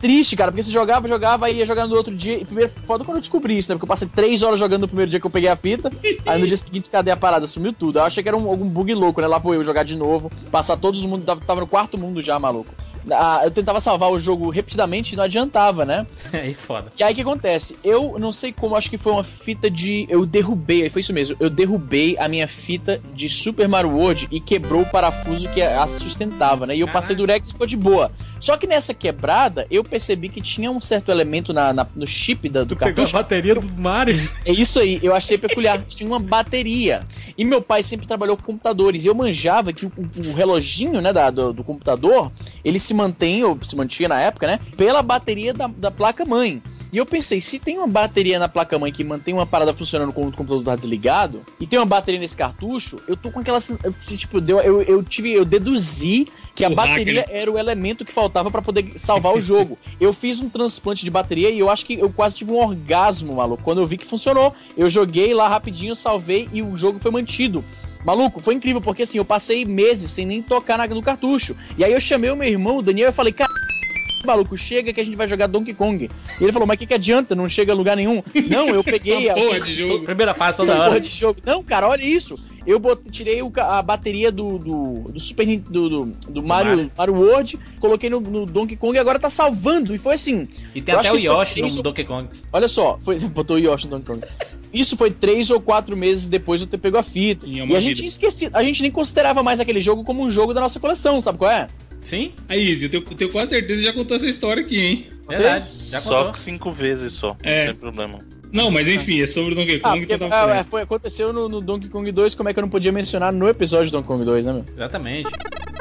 triste, cara, porque você jogava, aí ia jogando no outro dia. E primeiro, foda quando eu descobri isso, né? Porque eu passei 3 horas jogando no primeiro dia que eu peguei a fita. Aí no dia seguinte, cadê a parada? Sumiu tudo. Eu achei que era algum bug louco, né? Lá vou eu jogar de novo, passar todos os mundos. Tava no 4º mundo já, maluco. Eu tentava salvar o jogo repetidamente e não adiantava, né? Aí foda. E aí o que acontece? Eu não sei como, acho que foi uma fita de... Eu derrubei, foi isso mesmo. Eu derrubei a minha fita de Super Mario World e quebrou o parafuso que a sustentava, né? E eu passei do Rex e ficou de boa. Só que nessa quebrada, eu percebi que tinha um certo elemento no chip do cartucho. Pegou a bateria do Mario. É isso aí, eu achei peculiar. Tinha uma bateria. E meu pai sempre trabalhou com computadores. E eu manjava que o reloginho, né, do computador, ele se mantém, ou se mantinha na época, né, pela bateria da placa-mãe. E eu pensei, se tem uma bateria na placa-mãe que mantém uma parada funcionando quando o computador tá desligado, e tem uma bateria nesse cartucho, eu tô com aquela... Tipo, eu deduzi que a bateria era o elemento que faltava pra poder salvar o jogo. Eu fiz um transplante de bateria e eu acho que eu quase tive um orgasmo, maluco, quando eu vi que funcionou. Eu joguei lá rapidinho, salvei e o jogo foi mantido. Maluco, foi incrível, porque assim, eu passei meses sem nem tocar no cartucho. E aí eu chamei o meu irmão, o Daniel, e falei, cara, maluco, chega que a gente vai jogar Donkey Kong. E ele falou, mas que adianta? Não chega a lugar nenhum. Não, eu peguei porra de jogo. Primeira fase toda hora. Porra de jogo. Não, cara, olha isso. Eu tirei a bateria do Super Nintendo, do Mario World, coloquei no Donkey Kong e agora tá salvando. E foi assim. E tem até o Yoshi no Donkey Kong. Olha só, botou o Yoshi no Donkey Kong. Isso foi 3 ou 4 meses depois de eu ter pego a fita. E a gente tinha esquecido, a gente nem considerava mais aquele jogo como um jogo da nossa coleção, sabe qual é? Sim? Aí, Izzy, eu tenho quase certeza que já contou essa história aqui, hein? Verdade, já contou. Só 5 vezes só, não tem problema. Não, mas enfim, é sobre o Donkey Kong que eu tava falando. Aconteceu no Donkey Kong 2, como é que eu não podia mencionar no episódio do Donkey Kong 2, né, meu? Exatamente.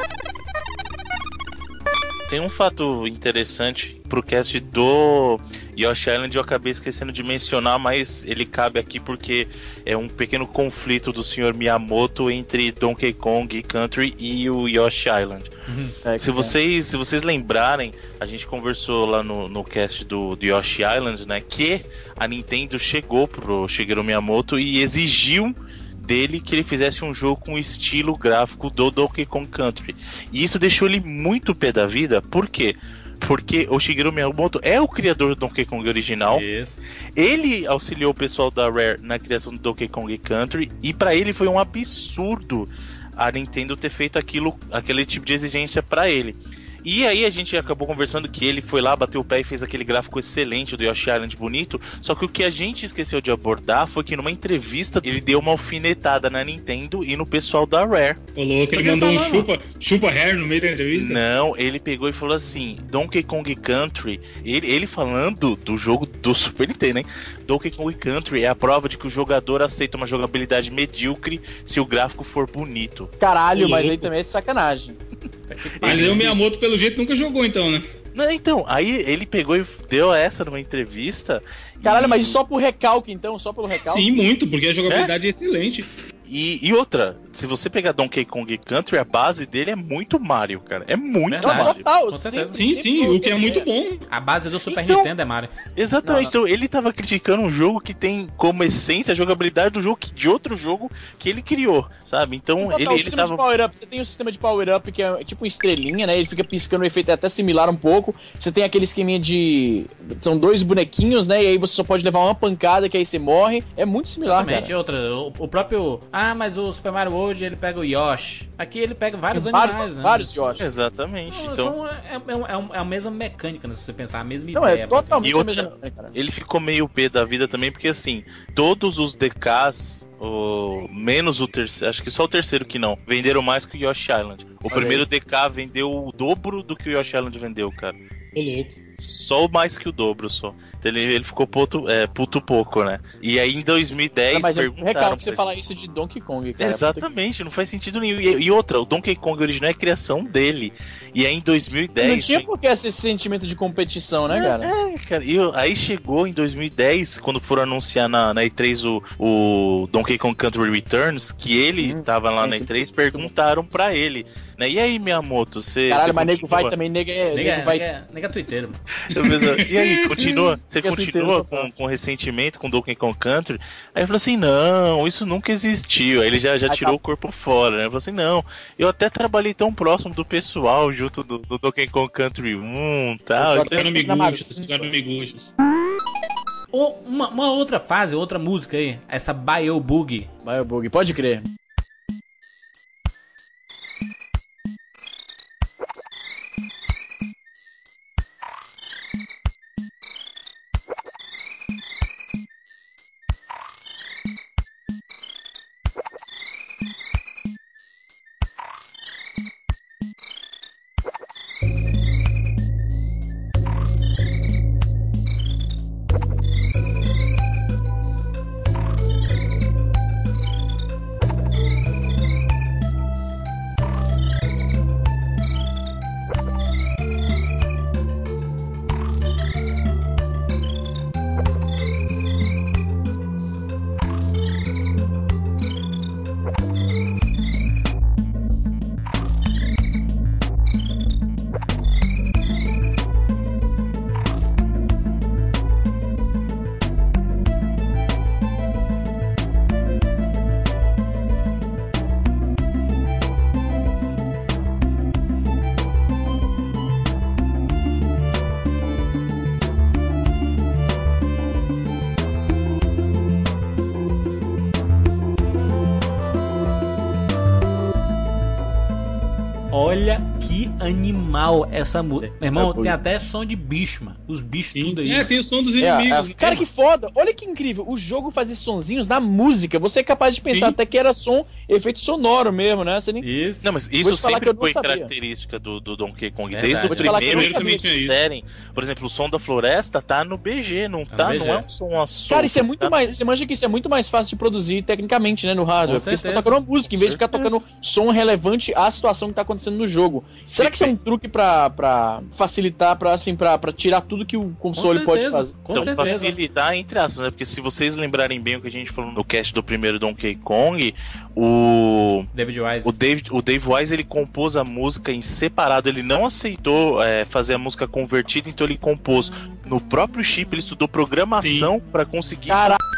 Tem um fato interessante pro cast do Yoshi Island, eu acabei esquecendo de mencionar, mas ele cabe aqui porque é um pequeno conflito do Sr. Miyamoto entre Donkey Kong Country e o Yoshi Island. Se vocês lembrarem, a gente conversou lá no cast do Yoshi Island, né, que a Nintendo chegou pro Shigeru Miyamoto e exigiu dele que ele fizesse um jogo com o estilo gráfico do Donkey Kong Country. E isso deixou ele muito pé da vida. Por quê? Porque o Shigeru Miyamoto é o criador do Donkey Kong original. Isso. Ele auxiliou o pessoal da Rare na criação do Donkey Kong Country. E pra ele foi um absurdo a Nintendo ter feito aquele tipo de exigência pra ele. E aí a gente acabou conversando que ele foi lá, bateu o pé e fez aquele gráfico excelente do Yoshi Island bonito. Só que o que a gente esqueceu de abordar foi que numa entrevista ele deu uma alfinetada na Nintendo e no pessoal da Rare. Ô louco, ele mandou um chupa hair no meio da entrevista? Não, ele pegou e falou assim, Donkey Kong Country, ele falando do jogo do Super Nintendo, hein? Donkey Kong Country é a prova de que o jogador aceita uma jogabilidade medíocre se o gráfico for bonito. Caralho, mas aí também é de sacanagem. Mas aí o Miyamoto, pelo jeito, nunca jogou, então, né? Não, então, aí ele pegou e deu essa numa entrevista. Caralho, mas só por recalque, então? Só pelo recalque? Sim, muito, porque a jogabilidade é excelente. E outra, se você pegar Donkey Kong Country, a base dele é muito Mario, cara. É muito Mario. Total, sim, o que é muito bom. A base do Super Nintendo é Mario. Exatamente, então ele tava criticando um jogo que tem como essência a jogabilidade do jogo de outro jogo que ele criou, sabe? Então ele tava... Você tem um sistema de power-up que é tipo uma estrelinha, né? Ele fica piscando, o efeito é até similar um pouco. Você tem aquele esqueminha de... São 2 bonequinhos, né? E aí você só pode levar uma pancada que aí você morre. É muito similar, cara. Outra, o próprio... Ah, mas o Super Mario World ele pega o Yoshi. Aqui ele pega vários animais, né? Vários Yoshi. Exatamente. Então é a mesma mecânica, né? Se você pensar, a mesma ideia. Não, é totalmente a mesma mecânica. Ele ficou meio pé da vida também, porque assim, todos os DKs, menos o terceiro, acho que só o terceiro que não, venderam mais que o Yoshi Island. O primeiro DK vendeu o dobro do que o Yoshi Island vendeu, cara. Ô louco. Só mais que o dobro, só. Então ele ficou puto pouco, né? E aí em 2010 mas perguntaram... Recalque que você falar isso de Donkey Kong, cara. Exatamente, não faz sentido nenhum. E outra, o Donkey Kong original é criação dele. E aí em 2010... Não tinha por que esse sentimento de competição, né, cara? Cara. E aí chegou em 2010, quando foram anunciar na E3 o Donkey Kong Country Returns, que ele tava lá na E3, perguntaram pra ele, né? E aí, Miyamoto, você... Caralho, você mas nego continua... vai também, Nega twitteiro, mano. E aí, continua? Você Fica continua com ressentimento com Donkey Kong Country? Aí ele falou assim, não, isso nunca existiu. Aí ele já tirou o corpo fora, né? Ele falou assim, não, eu até trabalhei tão próximo do pessoal junto do Donkey Kong Country 1 e tal. Ficaram miguxos. Uma outra fase, outra música aí. Essa Biobug. Biobug, pode crer. Olha que animal essa música. Meu irmão, tem até som de bicho, mano. Os bichos tudo aí. Tem o som dos inimigos. Né? Cara, que foda. Olha que incrível. O jogo fazia sonzinhos na música. Você é capaz de pensar até que era efeito sonoro mesmo, né? Você nem... Isso. Não, mas isso sempre foi característica do Donkey Kong. Desde o primeiro que eles disserem. Por exemplo, o som da floresta tá no BG, não tá? Não é um som a som. Cara, isso é muito mais... Você manja que isso é muito mais fácil de produzir tecnicamente, né? No hardware. Porque você tá tocando uma música, em vez de ficar tocando som relevante à situação que tá acontecendo no jogo. Será que isso é um truque pra facilitar, pra tirar tudo que o console pode fazer? Então, facilitar entre aspas, né? Porque se vocês lembrarem bem o que a gente falou no cast do primeiro Donkey Kong, o Dave Wise, ele compôs a música em separado, ele não aceitou fazer a música convertida, então ele compôs no próprio chip, ele estudou programação pra conseguir...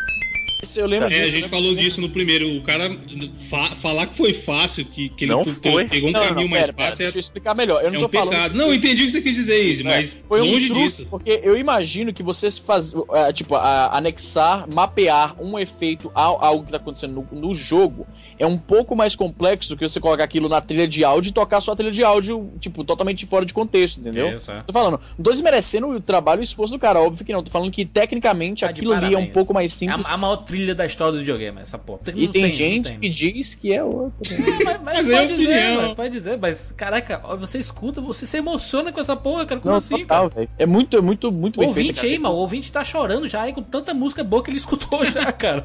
Eu lembro disso. A gente falou disso no primeiro. O cara falar que foi fácil, que ele pegou um caminho mais fácil. Deixa eu explicar melhor. Eu não tô pecado. falando. Não, entendi o que você quis dizer, Izzy, mas foi longe truque, disso. Porque eu imagino que vocês anexar, mapear um efeito a algo que tá acontecendo no jogo é um pouco mais complexo do que você colocar aquilo na trilha de áudio e tocar só a trilha de áudio, tipo, totalmente fora de contexto, entendeu? Isso, Tô falando, não tô desmerecendo o trabalho e o esforço do cara, óbvio que não. Tô falando que tecnicamente aquilo ali é um pouco mais simples. A maior trilha da história do videogame, essa porra. E tem gente que diz que é outra. Mas pode dizer, pode dizer, mas caraca, você escuta, você se emociona com essa porra, cara. Como assim, total, cara? É muito bem feito. Ouvinte aí, mano, o ouvinte tá chorando já aí com tanta música boa que ele escutou já, cara.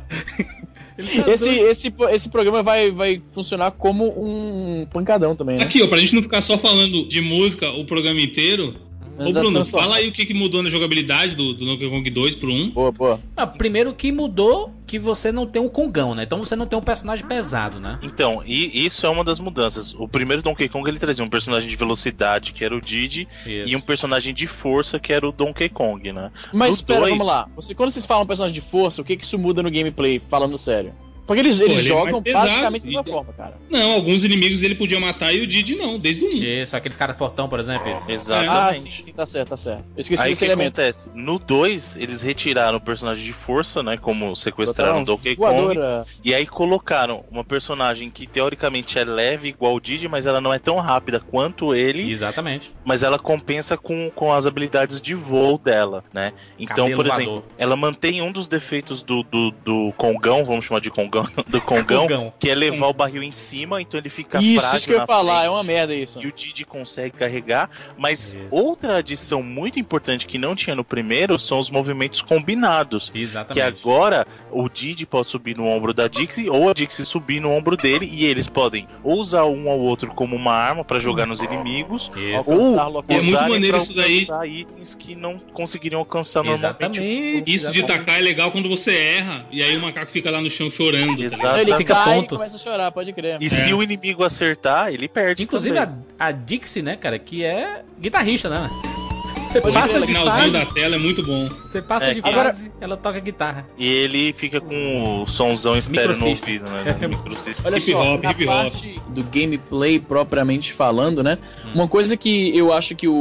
Esse programa vai funcionar como um pancadão também, né? Aqui, ó, pra gente não ficar só falando de música o programa inteiro. Ô Bruno, fala aí o que mudou na jogabilidade do Donkey Kong 2 pro 1. Boa. Primeiro que mudou que você não tem um Kongão, né? Então você não tem um personagem pesado, né? Então, e isso é uma das mudanças. O primeiro Donkey Kong, ele trazia um personagem de velocidade, que era o Diddy, e um personagem de força, que era o Donkey Kong, né? Mas espera, vamos lá. Quando vocês falam personagem de força, o que isso muda no gameplay, falando sério? Porque eles jogam basicamente da mesma forma, cara. Não, alguns inimigos ele podia matar e o Diddy não, desde o 1. Isso, aqueles caras fortão, por exemplo. Isso. Exatamente. Sim, tá certo. Eu esqueci aí desse elemento. Acontece? No 2, eles retiraram o personagem de força, né? Como sequestraram o Donkey Kong. E aí colocaram uma personagem que teoricamente é leve, igual o Diddy, mas ela não é tão rápida quanto ele. Exatamente. Mas ela compensa com as habilidades de voo dela, né? Então, Cabelo por exemplo, ela mantém um dos defeitos do Kongão, vamos chamar de Kongão, do Kongão, que é levar o barril em cima, então ele fica frágil. Isso que eu ia falar, frente, é uma merda isso. E o Diddy consegue carregar, mas outra adição muito importante que não tinha no primeiro são os movimentos combinados. Exatamente. Que agora o Diddy pode subir no ombro da Dixie ou a Dixie subir no ombro dele e eles podem ou usar um ao outro como uma arma pra jogar nos inimigos, ou é muito maneiro isso daí. Itens que não conseguiriam alcançar normalmente. Isso de tacar é legal quando você erra e aí o macaco fica lá no chão chorando. Ele fica tonto. E começa a chorar, pode crer. E se o inimigo acertar, ele perde. Inclusive a Dixie, né, cara, que é guitarrista, né? Você O passa de finalzinho da fase, tela é muito bom. você passa de agora- fase, ela toca guitarra. E ele fica com o somzão estéreo no Microsystem. ouvido, né? Microsystem. Olha Hip só, hop, na hip hop. parte do gameplay propriamente falando, né? Uma coisa que eu acho que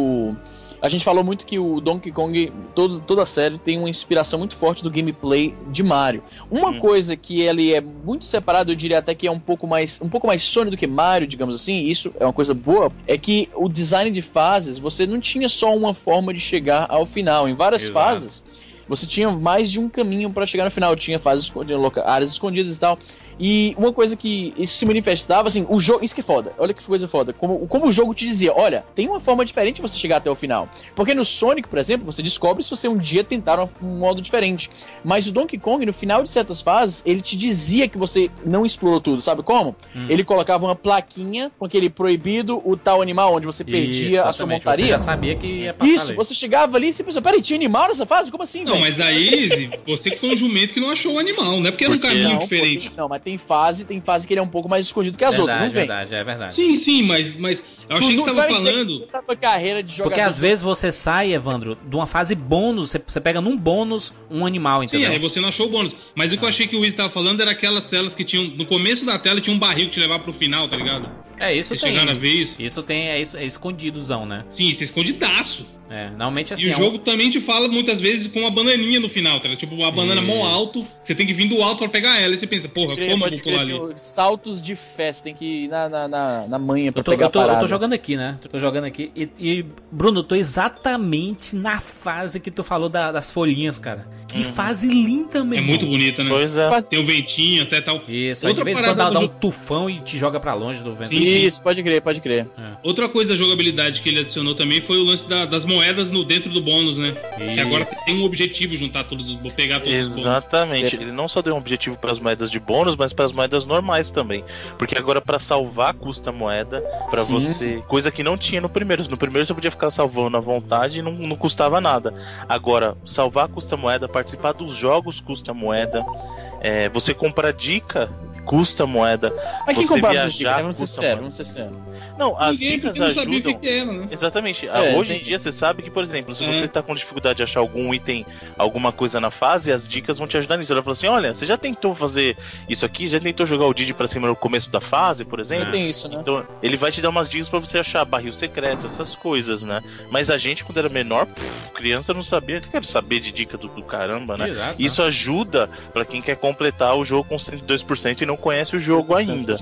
a gente falou muito que o Donkey Kong, toda a série, tem uma inspiração muito forte do gameplay de Mario. Uma coisa que ele é muito separado, eu diria até que é um pouco mais Sonic do que Mario, digamos assim, e isso é uma coisa boa, é que o design de fases, você não tinha só uma forma de chegar ao final. Em várias Exato. fases, você tinha mais de um caminho para chegar no final. Tinha fases escondidas, áreas escondidas e tal. E uma coisa que isso se manifestava, assim, o jogo. Isso que é foda. Olha que coisa foda. Como o jogo te dizia: olha, tem uma forma diferente de você chegar até o final. Porque no Sonic, por exemplo, você descobre se você um dia tentar um modo diferente. Mas o Donkey Kong, no final de certas fases, ele te dizia que você não explorou tudo. Sabe como? Ele colocava uma plaquinha com aquele proibido, o tal animal, onde você perdia a sua Exatamente, montaria. Você já sabia que ia passar Isso, ali. você chegava ali e você pensou: peraí, tinha animal nessa fase? Como assim, Não, velho? mas aí, Izzy, você que foi um jumento que não achou o animal, não é porque era um Porque- caminho Não, diferente. Não, mas tem fase que ele é um pouco mais escondido que as outras, não vem. Verdade, é verdade. Sim, mas eu achei que você tava falando. Da tua carreira de jogador. Porque às vezes você sai, Evandro, de uma fase bônus, você pega num bônus um animal, Sim, entendeu? aí você não achou o bônus. Mas o que eu achei que o Izzy tava falando era aquelas telas que tinham. No começo da tela tinha um barril que te levava pro final, tá ligado? Isso Vocês tem. chegaram a ver isso? Isso tem, é escondidozão, né? Sim, você escondidaço. Normalmente assim. E o é um- jogo também te fala muitas vezes com uma bananinha no final, tá ligado? Tipo, uma banana mó Isso. alto, você tem que vir do alto pra pegar ela. E você pensa, porra, como eu Pode vou pular crer, ali? tem saltos de fé, você tem que ir na manha pra Eu tô, pegar eu, tô, a eu parada. tô jogando aqui, né? Tô jogando aqui. E, Bruno, eu tô exatamente na fase que tu falou das folhinhas, cara. Que fase linda, meu É irmão. muito bonita, né? Pois é. Tem o ventinho até tal. Isso, aí de Outra vez em parada quando dá do um tufão e te joga pra longe do vento. Sim. Isso, pode crer. Outra coisa da jogabilidade que ele adicionou também foi o lance das moedas dentro do bônus, né? Que agora tem um objetivo juntar todos os. Pegar todos os bônus. Exatamente. Ele não só deu um objetivo para as moedas de bônus, mas para as moedas normais também. Porque agora para salvar custa moeda para Sim. você, coisa que não tinha no primeiro. No primeiro você podia ficar salvando à vontade e não custava nada. Agora, salvar custa moeda, participar dos jogos custa moeda. Você compra dica custa moeda. Mas quem Você comprava essas viajar dicas? custa Vamos ser sérios. Não, as Ninguém, dicas porque não sabia ajudam. o que era, né? Exatamente. É, Hoje em tem dia isso. você sabe que, por exemplo, se você tá com dificuldade de achar algum item, alguma coisa na fase, as dicas vão te ajudar nisso. Ela fala assim: olha, você já tentou fazer isso aqui? Já tentou jogar o Didi pra cima no começo da fase, por exemplo? Tem isso, né? Então, ele vai te dar umas dicas pra você achar barril secreto, essas coisas, né? Mas a gente, quando era menor, criança não sabia. Eu quero saber de dica do caramba, né? Exato. Isso ajuda pra quem quer completar o jogo com 102% e não conhece o jogo ainda.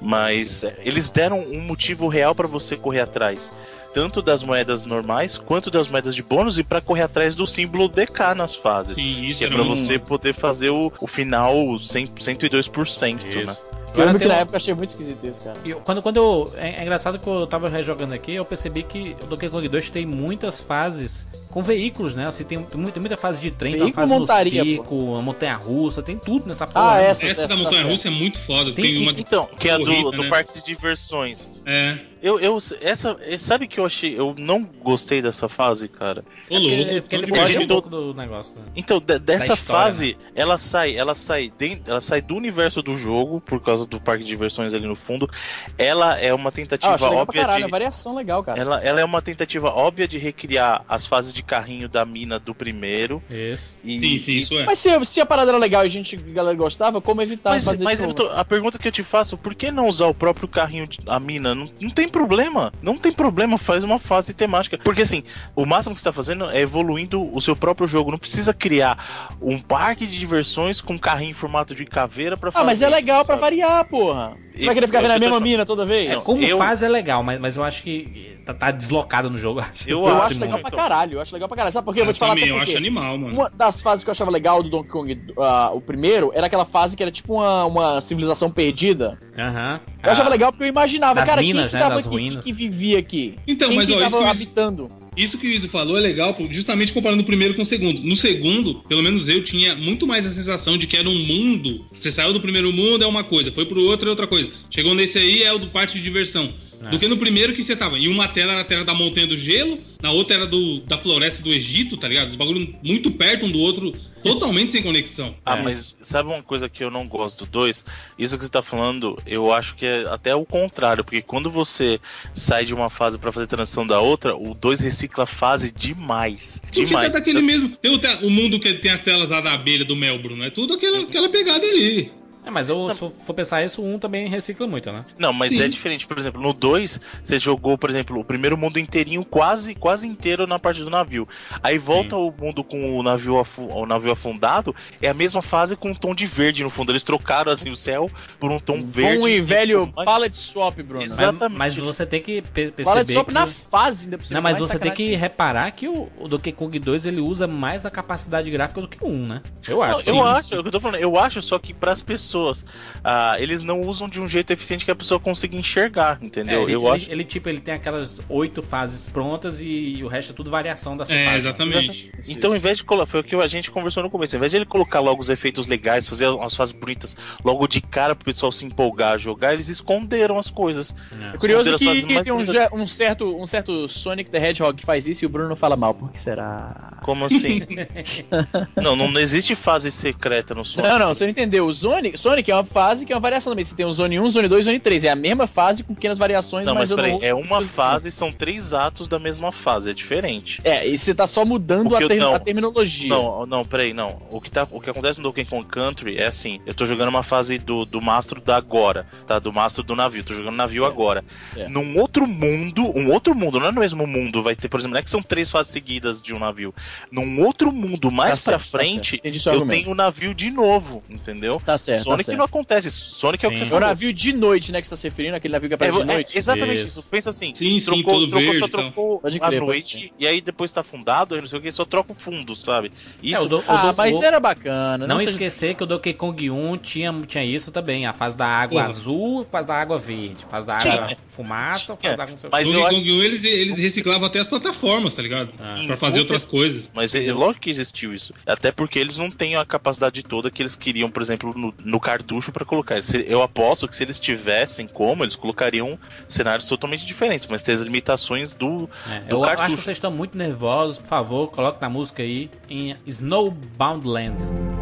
Mas eles deram um motivo real pra você correr atrás, tanto das moedas normais quanto das moedas de bônus, e pra correr atrás do símbolo DK nas fases. Sim, isso Que é era pra muito. você poder fazer o final 102%, né? Eu lembro que na tem um- época eu achei muito esquisito isso, cara. É engraçado que eu tava rejogando aqui, eu percebi que o Donkey Kong 2 tem muitas fases com veículos, né? Assim, tem muita fase de trem, tem uma Veículo, fase montaria, no circo, uma montanha-russa, tem tudo nessa porra. né? Essa da Montanha Russa é muito foda. Tem uma. Então, que é corrida, do né? parque de diversões. É. Sabe que eu achei. Eu não gostei dessa fase, cara. Ô, louco. Porque ele não foge divertido. um pouco do negócio. Né? Então, dessa história, fase, ela sai do universo do jogo, por causa do parque de diversões ali no fundo. Ela é uma tentativa achei legal pra óbvia caralho, de. variação legal, cara. Ela é uma tentativa óbvia de recriar as fases de carrinho da mina do primeiro. Isso. Sim, isso é. Mas se a parada era legal e a galera gostava, como evitar fazer Mas de novo? a pergunta que eu te faço, por que não usar o próprio carrinho, a mina? Não tem problema. Não tem problema, faz uma fase temática. Porque assim, o máximo que você tá fazendo é evoluindo o seu próprio jogo. Não precisa criar um parque de diversões com carrinho em formato de caveira pra fazer. Mas é legal pra sabe? variar, porra. Você vai querer ficar É o vendo a que eu tô mesma falando. mina toda vez? Não, Como eu- fase é legal, mas eu acho que tá deslocado no jogo. Eu Eu acho acho legal muito. pra caralho, Sabe por quê? Eu vou te falar também, até eu por acho quê. animal, mano. Uma das fases que eu achava legal do Donkey Kong, o primeiro, era aquela fase que era tipo uma civilização perdida. Aham. Eu achava legal porque eu imaginava, das cara, minas, quem que né, tava das aqui, ruínas. quem que vivia aqui? Então, quem mas, que ó, isso tava que eu- habitando? Isso que o Izzy falou é legal, justamente comparando o primeiro com o segundo. No segundo, pelo menos eu tinha muito mais a sensação de que era um mundo. Você saiu do primeiro mundo, é uma coisa, foi pro outro, é outra coisa. Chegou nesse aí, é o do parque de diversão. Do que no primeiro que você tava. Em uma tela era a terra da Montanha do Gelo, na outra era da floresta do Egito, tá ligado? Os bagulho muito perto um do outro, totalmente sem conexão. Mas sabe uma coisa que eu não gosto do 2? Isso que você tá falando, eu acho que é até o contrário, porque quando você sai de uma fase pra fazer transição da outra, o 2 recicla fase demais. Porque Demais. tá daquele mesmo. Tem o mundo que tem as telas lá da abelha do Mel, Bruno. É tudo aquela pegada ali. Mas se for pensar isso, o 1 também recicla muito, né? Não, mas Sim. é diferente. Por exemplo, no 2, você jogou, por exemplo, o primeiro mundo inteirinho, quase inteiro na parte do navio. Aí volta o mundo com o navio afundado, é a mesma fase com um tom de verde no fundo. Eles trocaram assim o céu por um tom verde. Bom e velho mais- palette swap, Bruno. Exatamente. Mas você tem que perceber Palette swap que... na fase, ainda por cima. Não, mas mais você tem que sacanagem. reparar que o Donkey Kong 2 ele usa mais a capacidade gráfica do que o 1, né? Eu acho. Eu acho, é o que eu tô falando. Eu acho só que pras pessoas, eles não usam de um jeito eficiente que a pessoa consiga enxergar, entendeu? Ele tem aquelas 8 fases prontas e o resto é tudo variação dessas É, fases. exatamente. Então, ao invés de colocar, foi o que a gente conversou no começo, ao invés de ele colocar logo os efeitos legais, fazer umas fases bonitas logo de cara pro pessoal se empolgar a jogar, eles esconderam as coisas. É. É curioso Esconderam as que fases mais tem bonitas. um certo Sonic the Hedgehog que faz isso e o Bruno não fala mal. Por que será? Como assim? não existe fase secreta no Sonic. Não, você não entendeu. O Sonic é uma fase que é uma variação também. Você tem o Zone 1, Zone 2, Zone 3. É a mesma fase com pequenas variações, Não, mas eu peraí, não é ouço uma tudo fase, são 3 atos da mesma fase, é diferente. assim. E você tá só mudando Porque a terminologia. Não, peraí, não. O que acontece no Donkey Kong Country é assim, eu tô jogando uma fase do mastro da agora, tá? Do mastro do navio, tô jogando navio agora. Num outro mundo, não é no mesmo mundo, vai ter, por exemplo, não é que são 3 fases seguidas de um navio. Num outro mundo mais pra frente, Entendi seu eu argumento. tenho o navio de novo, entendeu? Tá certo, Sonic tá certo. não acontece, Sonic é o que Sim. você É o falou. navio de noite, né, que você tá se referindo, aquele navio que aparece de noite. Exatamente Isso. isso. Pensa assim, Sim, trocou, todo verde só e tal. trocou Pode a crer, pode noite, e aí depois tá afundado, aí não sei o que, só troca o fundo, sabe? Isso, Mas era bacana. Não seja- esquecer que o Donkey Kong 1 tinha isso também, a fase da água Porra. azul, a fase da água verde, a fase da Tinha. água fumaça, a fase Tinha. da água não sei o Mas quê. eu Donkey acho- Kong 1 eles reciclavam até as plataformas, tá ligado? Pra fazer outras coisas. Mas é lógico que existiu isso. Até porque eles não têm a capacidade toda que eles queriam, por exemplo, no cartucho pra colocar. Eu aposto que se eles tivessem como, eles colocariam cenários totalmente diferentes, mas tem as limitações do Eu acho cartucho. que vocês estão muito nervosos, por favor, coloque na música aí em Snowbound Land.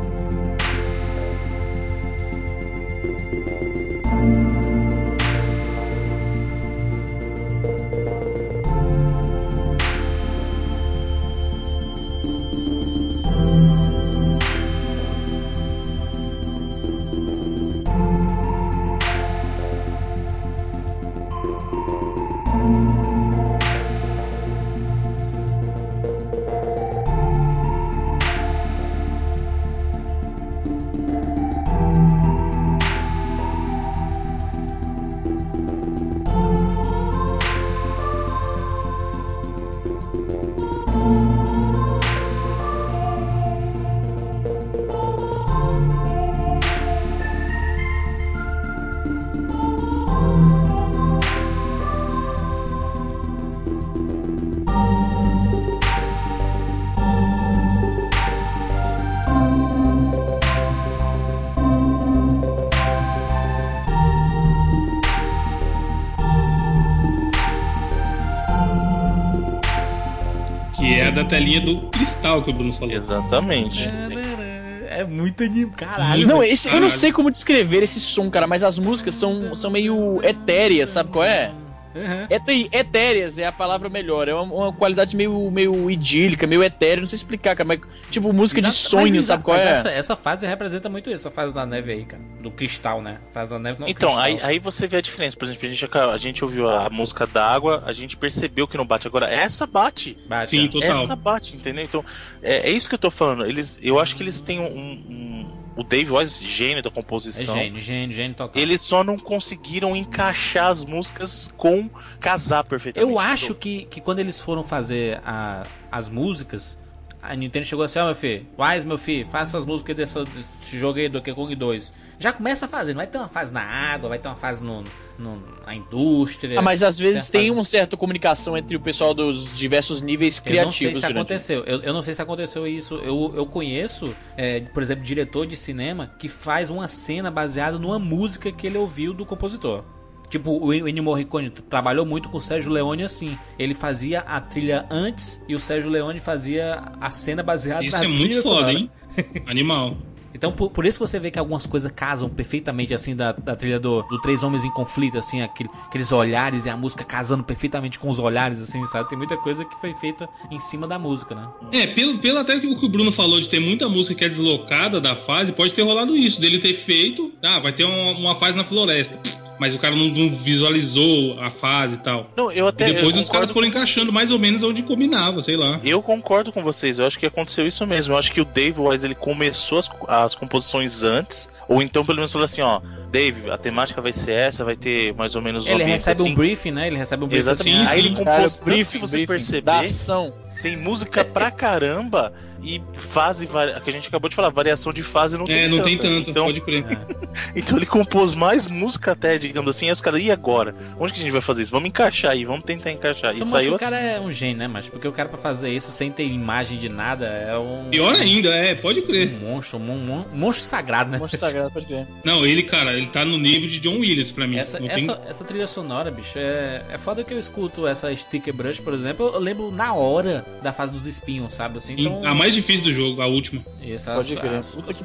Que é a da telinha do cristal que o Bruno falou. Exatamente. É muito animado, caralho. Não, velho. eu não sei como descrever esse som, cara, mas as músicas são meio etéreas, sabe qual é? Uhum. Etéreas é a palavra melhor, é uma qualidade meio idílica, meio etérea, não sei explicar, cara, mas tipo música de sonho, sabe qual é? Essa fase representa muito isso, a fase da neve aí, cara. Do cristal, né? A fase da neve não Então, cristal. aí você vê a diferença. Por exemplo, a gente ouviu a música da água, a gente percebeu que não bate. Agora, essa bate. Bate, Sim, ó. total. Essa bate, entendeu? Então, é isso que eu tô falando. Eu acho que eles têm o Dave Wise, gênio da É composição. gênio total. Eles só não conseguiram encaixar as músicas com casar perfeitamente. Eu acho que quando eles foram fazer as músicas, a Nintendo chegou assim, ó, meu filho, Wise, meu filho, faça as músicas desse jogo aí do Donkey Kong 2. Já começa a fazer, não vai ter uma fase na água, vai ter uma fase na indústria. Mas às vezes tem fase- uma certa comunicação entre o pessoal dos diversos níveis Eu não sei criativos. se durante- aconteceu. Eu não sei se aconteceu isso. Eu conheço, por exemplo, diretor de cinema que faz uma cena baseada numa música que ele ouviu do compositor. Tipo, o Ennio Morricone trabalhou muito com o Sérgio Leone assim. Ele fazia a trilha antes e o Sérgio Leone fazia a cena baseada Isso na é trilha muito foda, sonora. hein? Animal. Então por isso você vê que algumas coisas casam perfeitamente, assim, da trilha do Três Homens em Conflito, assim, aqueles olhares e a música casando perfeitamente com os olhares, assim, sabe? Tem muita coisa que foi feita em cima da música, né? Pelo até o que o Bruno falou de ter muita música que é deslocada da fase, pode ter rolado isso, dele ter feito, vai ter uma fase na floresta. Mas o cara não visualizou a fase e tal. Não, e depois os caras foram encaixando mais ou menos onde combinava, sei lá. Eu concordo com vocês, eu acho que aconteceu isso mesmo. Eu acho que o Dave Wise, ele começou as composições antes, ou então pelo menos falou assim, ó, Dave, a temática vai ser essa, vai ter mais ou menos... Ele recebe assim. Um briefing, né? Ele recebe um briefing. Exatamente. Assim, aí ele compôs, briefing, se você perceber, da ação. Tem música pra caramba e fase, que a gente acabou de falar, variação de fase não tem não tem tanto, então, pode crer. Então ele compôs mais música até, digamos assim, aí os caras, e agora? Onde que a gente vai fazer isso? Vamos encaixar aí, vamos tentar encaixar. E saiu o cara é um gênio, né, mas porque o cara pra fazer isso sem ter imagem de nada é um... Pior ainda, pode crer. Um monstro sagrado, né? Monstro sagrado, pode crer. Não, ele tá no nível de John Williams pra mim. Essa trilha sonora, bicho, é foda que eu escuto essa Sticker Brush, por exemplo, eu lembro na hora da fase dos espinhos, sabe? Assim, sim, então... a mais difícil do jogo, a última. Isso, pode crer.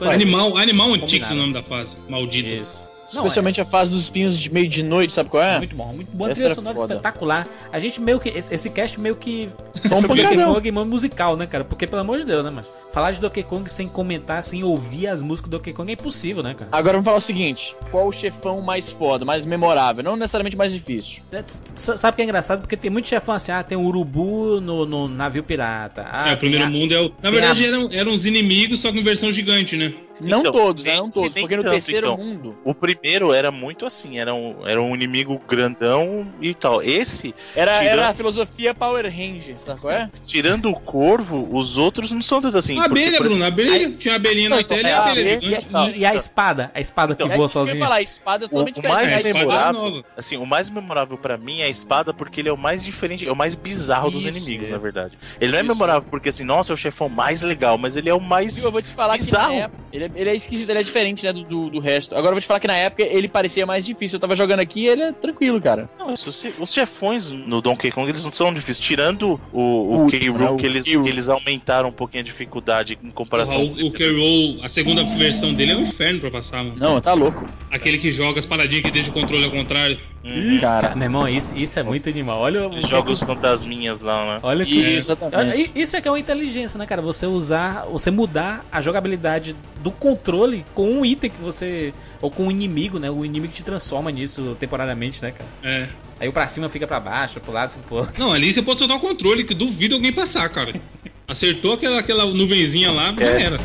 Animal Antiques é o nome da fase. Maldito. Isso. Especialmente a fase dos espinhos de meio de noite, sabe qual é? Muito bom. Trilha sonora espetacular. A gente meio que... Esse cast meio que... Donkey Kong musical, né, cara? Porque, pelo amor de Deus, né, mano? Falar de Donkey Kong sem comentar, sem ouvir as músicas do Donkey Kong é impossível, né, cara? Agora vamos falar o seguinte. Qual o chefão mais foda, mais memorável? Não necessariamente mais difícil. Sabe o que é engraçado? Porque tem muito chefão assim, tem um urubu no navio pirata. O primeiro mundo é o... Na verdade, eram uns inimigos, só com versão gigante, né? Não então, todos, porque no terceiro mundo... O primeiro era muito assim, era um inimigo grandão e tal. Esse... Era a filosofia Power Rangers, sabe qual é? Tirando o corvo, os outros não são tanto assim. A abelha, Bruno, a abelha. Tinha a abelhinha na tela e a abelha gigante. E a espada? A espada que voa sozinha. Eu ia falar, a espada é totalmente o mais diferente. memorável, assim, o mais memorável pra mim é a espada porque ele é o mais diferente, é o mais bizarro dos inimigos, na verdade. Ele não é memorável porque assim, nossa, é o chefão mais legal, mas ele é o mais eu vou te falar bizarro. Que na época, ele é esquisito, ele é diferente, né, do resto. Agora eu vou te falar que na época ele parecia mais difícil. Eu tava jogando aqui e ele é tranquilo, cara. Não, os chefões no Donkey Kong, eles não são difíceis. Tirando o K-Rool, que eles aumentaram um pouquinho a dificuldade em comparação... O K-Rool, a segunda versão dele é um inferno pra passar, mano. Não, tá louco. Aquele que joga as paradinhas que deixa o controle ao contrário. Cara, meu irmão, isso é muito animal. Olha ele joga os fantasminhas lá, né? Olha que exatamente. Isso é que é uma inteligência, né, cara? Você mudar a jogabilidade do controle com um item que você... Ou com um inimigo, né? O inimigo te transforma nisso temporariamente, né, cara? Aí o pra cima fica pra baixo, pro lado fica pro outro. Não, ali você pode soltar o controle, que duvido alguém passar, cara. Acertou aquela nuvenzinha lá, já era.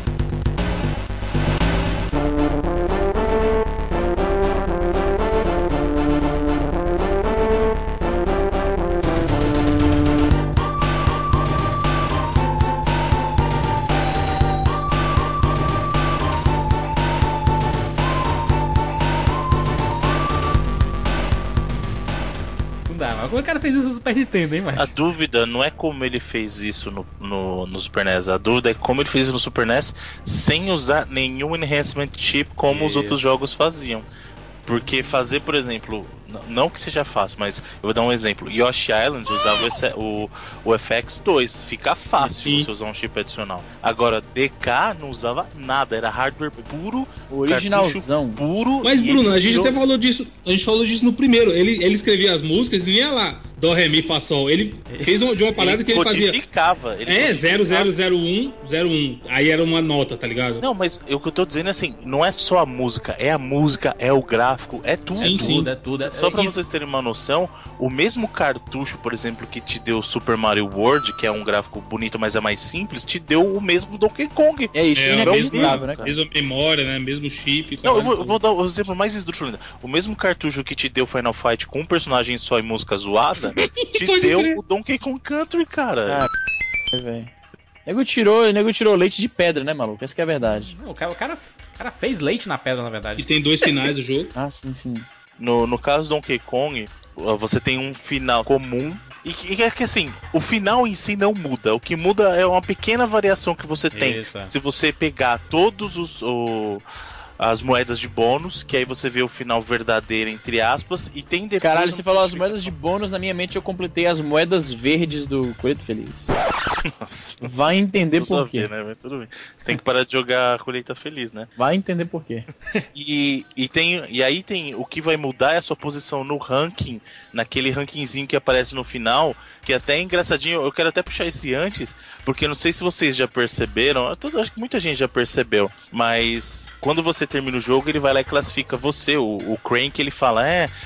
Como o cara fez isso no Super Nintendo, hein, macho? A dúvida não é como ele fez isso no Super NES. A dúvida é como ele fez isso no Super NES sem usar nenhum enhancement chip como os outros jogos faziam. Porque fazer, por exemplo, não que seja fácil, mas eu vou dar um exemplo. Yoshi Island usava o FX2, fica fácil você usar um chip adicional. Agora, DK não usava nada, era hardware puro, originalzão, puro. Mas Bruno, a gente até falou disso, no primeiro. Ele escrevia as músicas e ia lá, Dó, Ré, Mi, Fá, Sol. Ele fez de uma parada que ele fazia. Ele 000101. Aí era uma nota, tá ligado? Não, mas o que eu tô dizendo é assim, não é só a música, é o gráfico, é tudo. Sim. É tudo. Só pra vocês terem uma noção, o mesmo cartucho, por exemplo, que te deu Super Mario World, que é um gráfico bonito, mas é mais simples, te deu o mesmo Donkey Kong. É isso, é o mesma memória, né? Mesmo chip. Não, eu vou dar o exemplo mais esdrúxulo ainda. O mesmo cartucho que te deu Final Fight com um personagem só e música zoada, te deu o Donkey Kong Country, cara. Velho. Nego tirou leite de pedra, né, maluco? Essa que é a verdade. O cara fez leite na pedra, na verdade. E tem 2 finais do jogo. Sim. No caso do Donkey Kong, você tem um final comum. E é que assim, o final em si não muda. O que muda é uma pequena variação que você tem. Isso. Se você pegar todos as moedas de bônus, que aí você vê o final verdadeiro, entre aspas, e tem depois... Caralho, você falou as moedas de bônus, na minha mente eu completei as moedas verdes do Coelho Feliz. Nossa. Vai entender Tudo a por quê. ver, né? Mas tudo bem. Tem que parar de jogar a colheita feliz, né? Vai entender por quê. E aí tem o que vai mudar é a sua posição no ranking, naquele rankingzinho que aparece no final, que até é engraçadinho. Eu quero até puxar esse antes, porque eu não sei se vocês já perceberam, acho que muita gente já percebeu, mas quando você termina o jogo, ele vai lá e classifica você, o Crank, ele fala,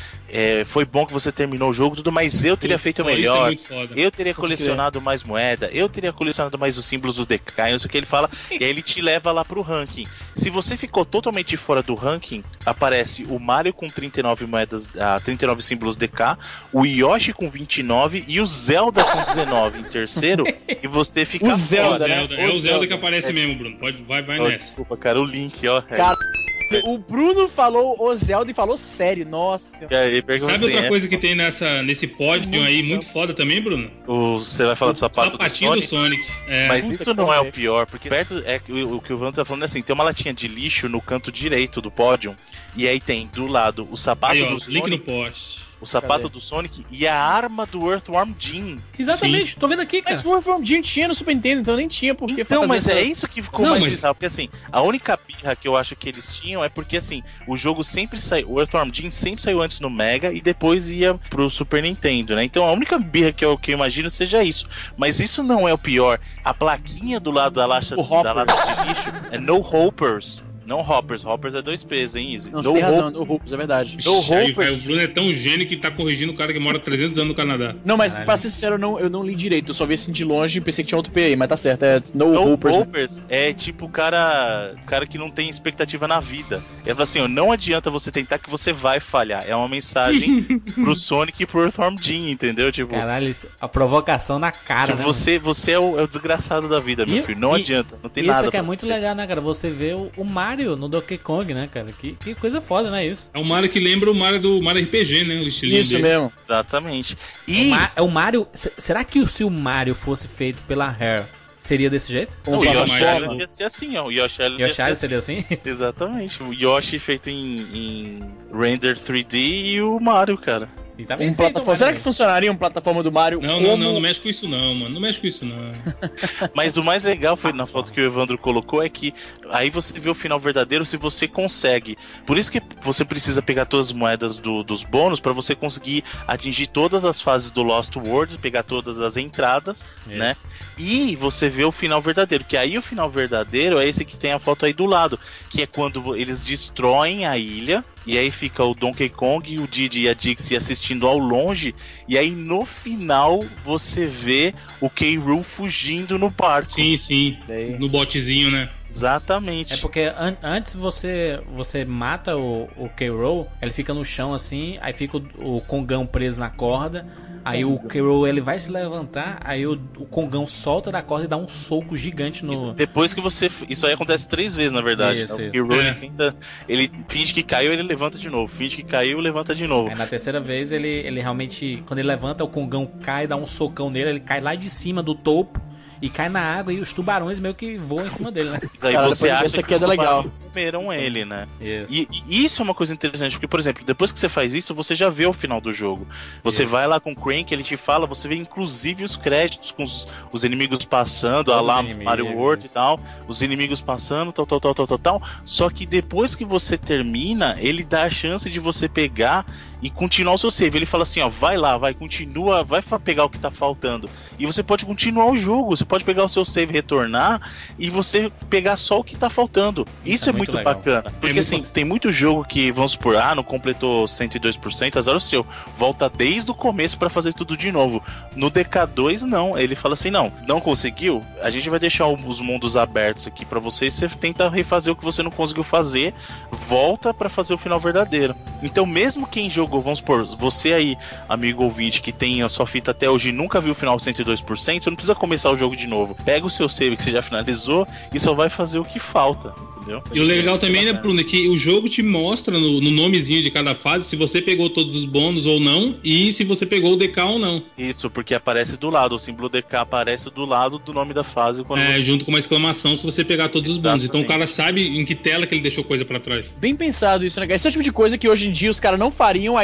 foi bom que você terminou o jogo, tudo, mas eu teria feito melhor, eu teria colecionado mais moeda, eu teria colecionado mais os símbolos do DK, não sei o que ele fala, e aí ele te leva lá pro ranking. Se você ficou totalmente fora do ranking, aparece o Mario com 39 moedas, 39 símbolos DK, o Yoshi com 29 e o Zelda com 19 em terceiro, e você fica O Zelda, fora. né? É o Zelda que aparece mesmo, Bruno. Vai nessa. Desculpa, cara, o Link, ó. Cara, o Bruno falou o Zelda e falou sério, nossa. Sabe outra coisa que tem nesse pódio aí, muito foda também, Bruno? Você vai falar do sapatinho do Sonic. Mas isso não é o pior, porque perto o que o Bruno tá falando é assim, tem uma latinha de lixo no canto direito do pódio, e aí tem do lado o sapato do Sonic. Link no post. O sapato do Sonic e a arma do Earthworm Jim. Exatamente, Sim. Tô vendo aqui, cara. Mas o Earthworm Jim tinha no Super Nintendo, então nem tinha por que Então, fazer mas é essas- isso que ficou mais bizarro, porque assim, a única birra que eu acho que eles tinham é porque assim, o jogo sempre saiu, o Earthworm Jim sempre saiu antes no Mega e depois ia pro Super Nintendo, né? Então a única birra que eu imagino seja isso. Mas isso não é o pior. A plaquinha do lado da lata de lixo é No Hoppers. Não Hoppers, Hoppers é 2 P's, hein, Easy? Não, você tem razão, o Hoopers, é verdade. No Aí, Hoppers. o Bruno é tão gênio que tá corrigindo o cara que mora 300 anos no Canadá. Não, mas Caralho. pra ser sincero, eu não li direito. Eu só vi assim de longe e pensei que tinha outro P aí, mas tá certo. É No No Hoopers. Hoppers é tipo o cara que não tem expectativa na vida. Ele fala assim, ó, não adianta você tentar que você vai falhar. É uma mensagem pro Sonic e pro Earthworm Jim, entendeu? Tipo, Caralho, a provocação na cara, tipo, né? você é o desgraçado da vida, meu filho. Não adianta, não tem Isso nada. que é pra muito você. legal, né, cara? Você vê o Mario no Donkey Kong, né, cara? Que coisa foda, né, isso? É um Mario que lembra o Mario do Mario RPG, né? O estilinho Isso dele. mesmo. Exatamente. E O Mario... Será que se o Mario fosse feito pela Rare, seria desse jeito? o Vamos falar Yoshi mais, Island ia ser assim, ó. O Yoshi Island ia Yoshi ser Island assim. seria assim? Exatamente. O Yoshi feito em render 3D e o Mario, cara. E tá bem feito, Plataforma. Será que Mario. funcionaria uma plataforma do Mario? Não mexe com isso não, mano. Não mexe com isso não. Mas o mais legal foi na foto que o Evandro colocou é que aí você vê o final verdadeiro se você consegue. Por isso que você precisa pegar todas as moedas dos bônus pra você conseguir atingir todas as fases do Lost World, pegar todas as entradas, Isso. né? E você vê o final verdadeiro, que aí o final verdadeiro é esse que tem a foto aí do lado, que é quando eles destroem a ilha. E aí fica o Donkey Kong, o Diddy e a Dixie assistindo ao longe. E aí no final você vê o K. Rool fugindo no barco. Sim. No botezinho, né? Exatamente. É porque antes você mata o K-Rool, ele fica no chão assim, aí fica o Kongão preso na corda, aí o K-Rool ele vai se levantar, aí o Kongão solta da corda e dá um soco gigante no... Depois que você... Isso aí acontece 3 vezes, na verdade. Isso, né? O isso. K. Rool, É. ele finge que caiu, ele levanta de novo. Finge que caiu, levanta de novo. Aí na terceira vez ele realmente, quando ele levanta, o Kongão cai, dá um socão nele, ele cai lá de cima do topo e cai na água e os tubarões meio que voam em cima dele, né? Mas aí Cara, você depois acha dessa que queda os legal. tubarões comeram ele, né? Isso. E isso é uma coisa interessante, porque, por exemplo, depois que você faz isso, você já vê o final do jogo. Você Isso. vai lá com o Crank, ele te fala, você vê inclusive os créditos com os inimigos passando, Todos a lá os inimigos. Mario World e tal, os inimigos passando, tal. Só que depois que você termina, ele dá a chance de você pegar e continuar o seu save. Ele fala assim, ó, vai lá, continua, vai pegar o que tá faltando. E você pode continuar o jogo, você pode pegar o seu save, retornar e você pegar só o que tá faltando. Isso é muito legal. bacana. Porque muito assim, tem muito jogo que, vamos supor, não completou 102%, azar o seu. Volta desde o começo pra fazer tudo de novo. No DK2, não. Ele fala assim, não conseguiu? A gente vai deixar os mundos abertos aqui pra você e você tenta refazer o que você não conseguiu fazer, volta pra fazer o final verdadeiro. Então, mesmo quem jogou, vamos supor, você aí, amigo ouvinte, que tem a sua fita até hoje e nunca viu o final 102%, você não precisa começar o jogo de novo. Pega o seu save que você já finalizou e só vai fazer o que falta, entendeu? E o legal também, né, Bruno, é que o jogo te mostra no nomezinho de cada fase se você pegou todos os bônus ou não e se você pegou o DK ou não. Isso, porque aparece do lado, o símbolo DK aparece do lado do nome da fase quando você... Junto com uma exclamação se você pegar todos os bônus. Então o cara sabe em que tela que ele deixou coisa pra trás. Bem pensado isso, né, cara? Esse é o tipo de coisa que hoje em dia os caras não fariam, aí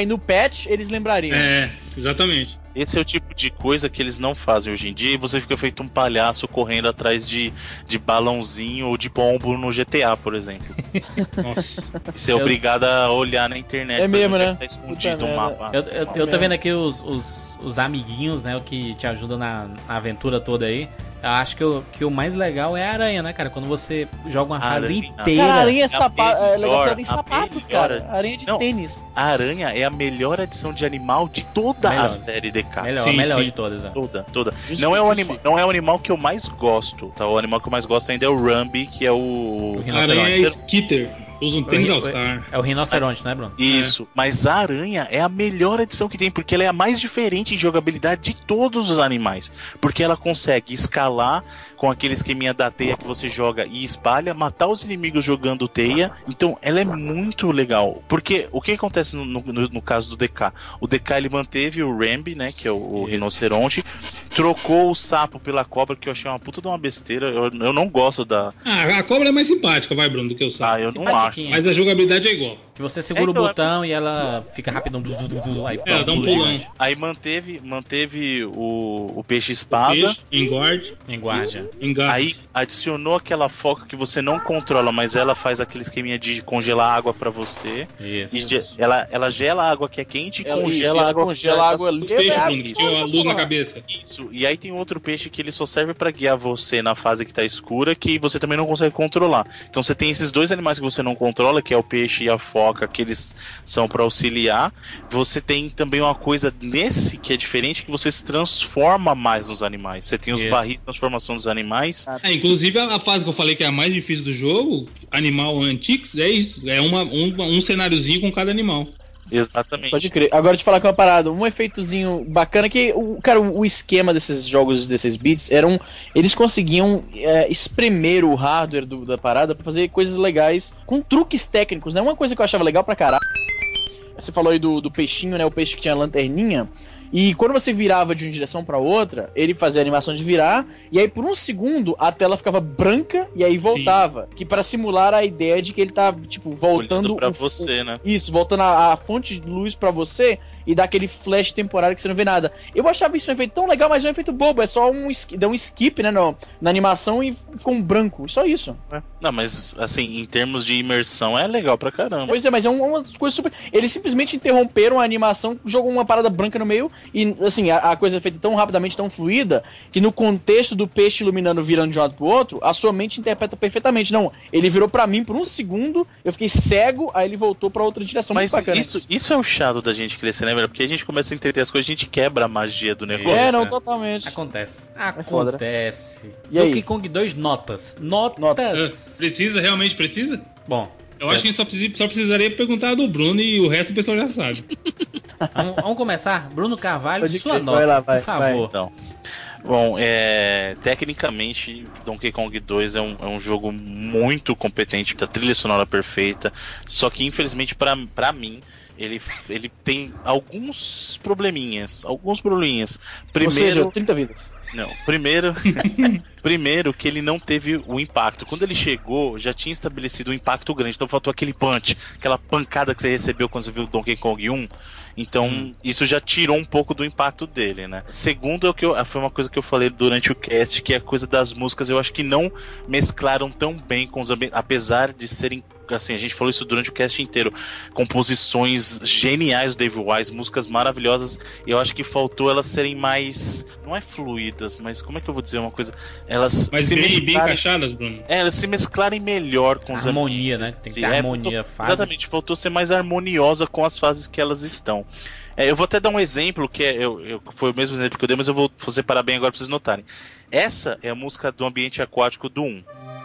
sair no patch, eles lembrariam. Exatamente. Esse é o tipo de coisa que eles não fazem hoje em dia e você fica feito um palhaço correndo atrás de balãozinho ou de pombo no GTA, por exemplo. Nossa. Você é obrigado a olhar na internet. É mesmo, né? Tá escondido no mapa. Eu tô vendo aqui os amiguinhos, né? O que te ajudam na aventura toda aí. Eu acho que o mais legal é a aranha, né, cara? Quando você joga uma fase inteira. Cara, a aranha é legal que ela tem sapatos, cara. Aranha de tênis. A aranha é a melhor adição de animal de toda a série DK. Melhor de todas, né? Toda. Não é o animal que eu mais gosto, tá? O animal que eu mais gosto ainda é o Rambi, que é o aranha é Skitter. Usa um tênis All-Star. É o rinoceronte, né, Bruno? Isso. Mas a aranha é a melhor adição que tem, porque ela é a mais diferente em jogabilidade de todos os animais. Porque ela consegue escalar com aquele esqueminha da teia que você joga e espalha, matar os inimigos jogando teia. Então, ela é muito legal. Porque o que acontece no caso do DK? O DK, ele manteve o Rambi, né, que é o rinoceronte, trocou o sapo pela cobra, que eu achei uma puta de uma besteira. Eu não gosto da... a cobra é mais simpática, vai, Bruno, do que o sapo. Eu não acho. Mas a jogabilidade é igual. Que você segura o botão e ela fica rapidão. Aí ela dá um pulão. Aí manteve o peixe-espada. Engorde. Aí adicionou aquela foca que você não controla, mas ela faz aquele esqueminha de congelar água pra você. Isso. Ela gela a água que é quente e congela a água. Os peixes, Bruno, que tinha a luz na cabeça. Isso. E aí tem outro peixe que ele só serve pra guiar você na fase que tá escura, que você também não consegue controlar. Então você tem esses dois animais que você não controla, que é o peixe e a foca, que eles são pra auxiliar. Você tem também uma coisa nesse que é diferente, que você se transforma mais nos animais. Você tem os barris de transformação dos animais. Inclusive a fase que eu falei que é a mais difícil do jogo, Animal Antiques, é isso. É um cenáriozinho com cada animal. Exatamente. Pode crer. Agora te falar que é uma parada, um efeitozinho bacana que, o esquema desses jogos, desses beats, eles conseguiam espremer o hardware da parada pra fazer coisas legais com truques técnicos, né? Uma coisa que eu achava legal pra caralho, você falou aí do peixinho, né? O peixe que tinha a lanterninha. E quando você virava de uma direção pra outra, ele fazia a animação de virar, e aí por um segundo a tela ficava branca e aí voltava. Sim. Que para simular a ideia de que ele tá, tipo, voltando pra você, né? Isso, voltando a fonte de luz pra você e dá aquele flash temporário que você não vê nada. Eu achava isso um efeito tão legal, mas é um efeito bobo. É só dá um skip, né, na animação e ficou um branco. Só isso. Não, mas assim, em termos de imersão é legal pra caramba. Pois é, mas é uma coisa super... Eles simplesmente interromperam a animação, jogou uma parada branca no meio e, assim, a coisa é feita tão rapidamente, tão fluida, que no contexto do peixe iluminando virando de um lado pro outro, a sua mente interpreta perfeitamente. Não, ele virou pra mim por um segundo, eu fiquei cego, aí ele voltou pra outra direção. Mas muito bacana. Isso é o chato da gente crescer, né, velho? Porque a gente começa a entender as coisas, a gente quebra a magia do negócio. Não, totalmente. Acontece. E aí? Donkey Kong 2 notas. Realmente precisa? Bom, eu acho que a gente só precisaria perguntar do Bruno e o resto o pessoal já sabe. Vamos começar? Bruno Carvalho, sua nota, vai lá, por favor. Então, bom, tecnicamente, Donkey Kong 2 é um jogo muito competente, a trilha sonora perfeita, só que infelizmente pra mim, ele tem alguns probleminhas. Primeiro, ou seja, 30 vidas. Não, primeiro que ele não teve o impacto. Quando ele chegou, já tinha estabelecido um impacto grande. Então faltou aquele punch, aquela pancada que você recebeu quando você viu o Donkey Kong 1. Então, isso já tirou um pouco do impacto dele, né? Segundo, foi uma coisa que eu falei durante o cast, que é a coisa das músicas, eu acho que não mesclaram tão bem com os ambientes, apesar de serem, assim, a gente falou isso durante o cast inteiro, composições geniais do Dave Wise, músicas maravilhosas, e eu acho que faltou elas serem mais, não é fluidas, mas como é que eu vou dizer uma coisa? Elas mas se bem encaixadas, Bruno? Elas se mesclarem melhor com os harmonia, né? Tem que ter harmonia. Exatamente, faltou ser mais harmoniosa com as fases que elas estão. Eu vou até dar um exemplo, que foi o mesmo exemplo que eu dei, mas eu vou separar bem agora pra vocês notarem. Essa é a música do ambiente aquático do 1.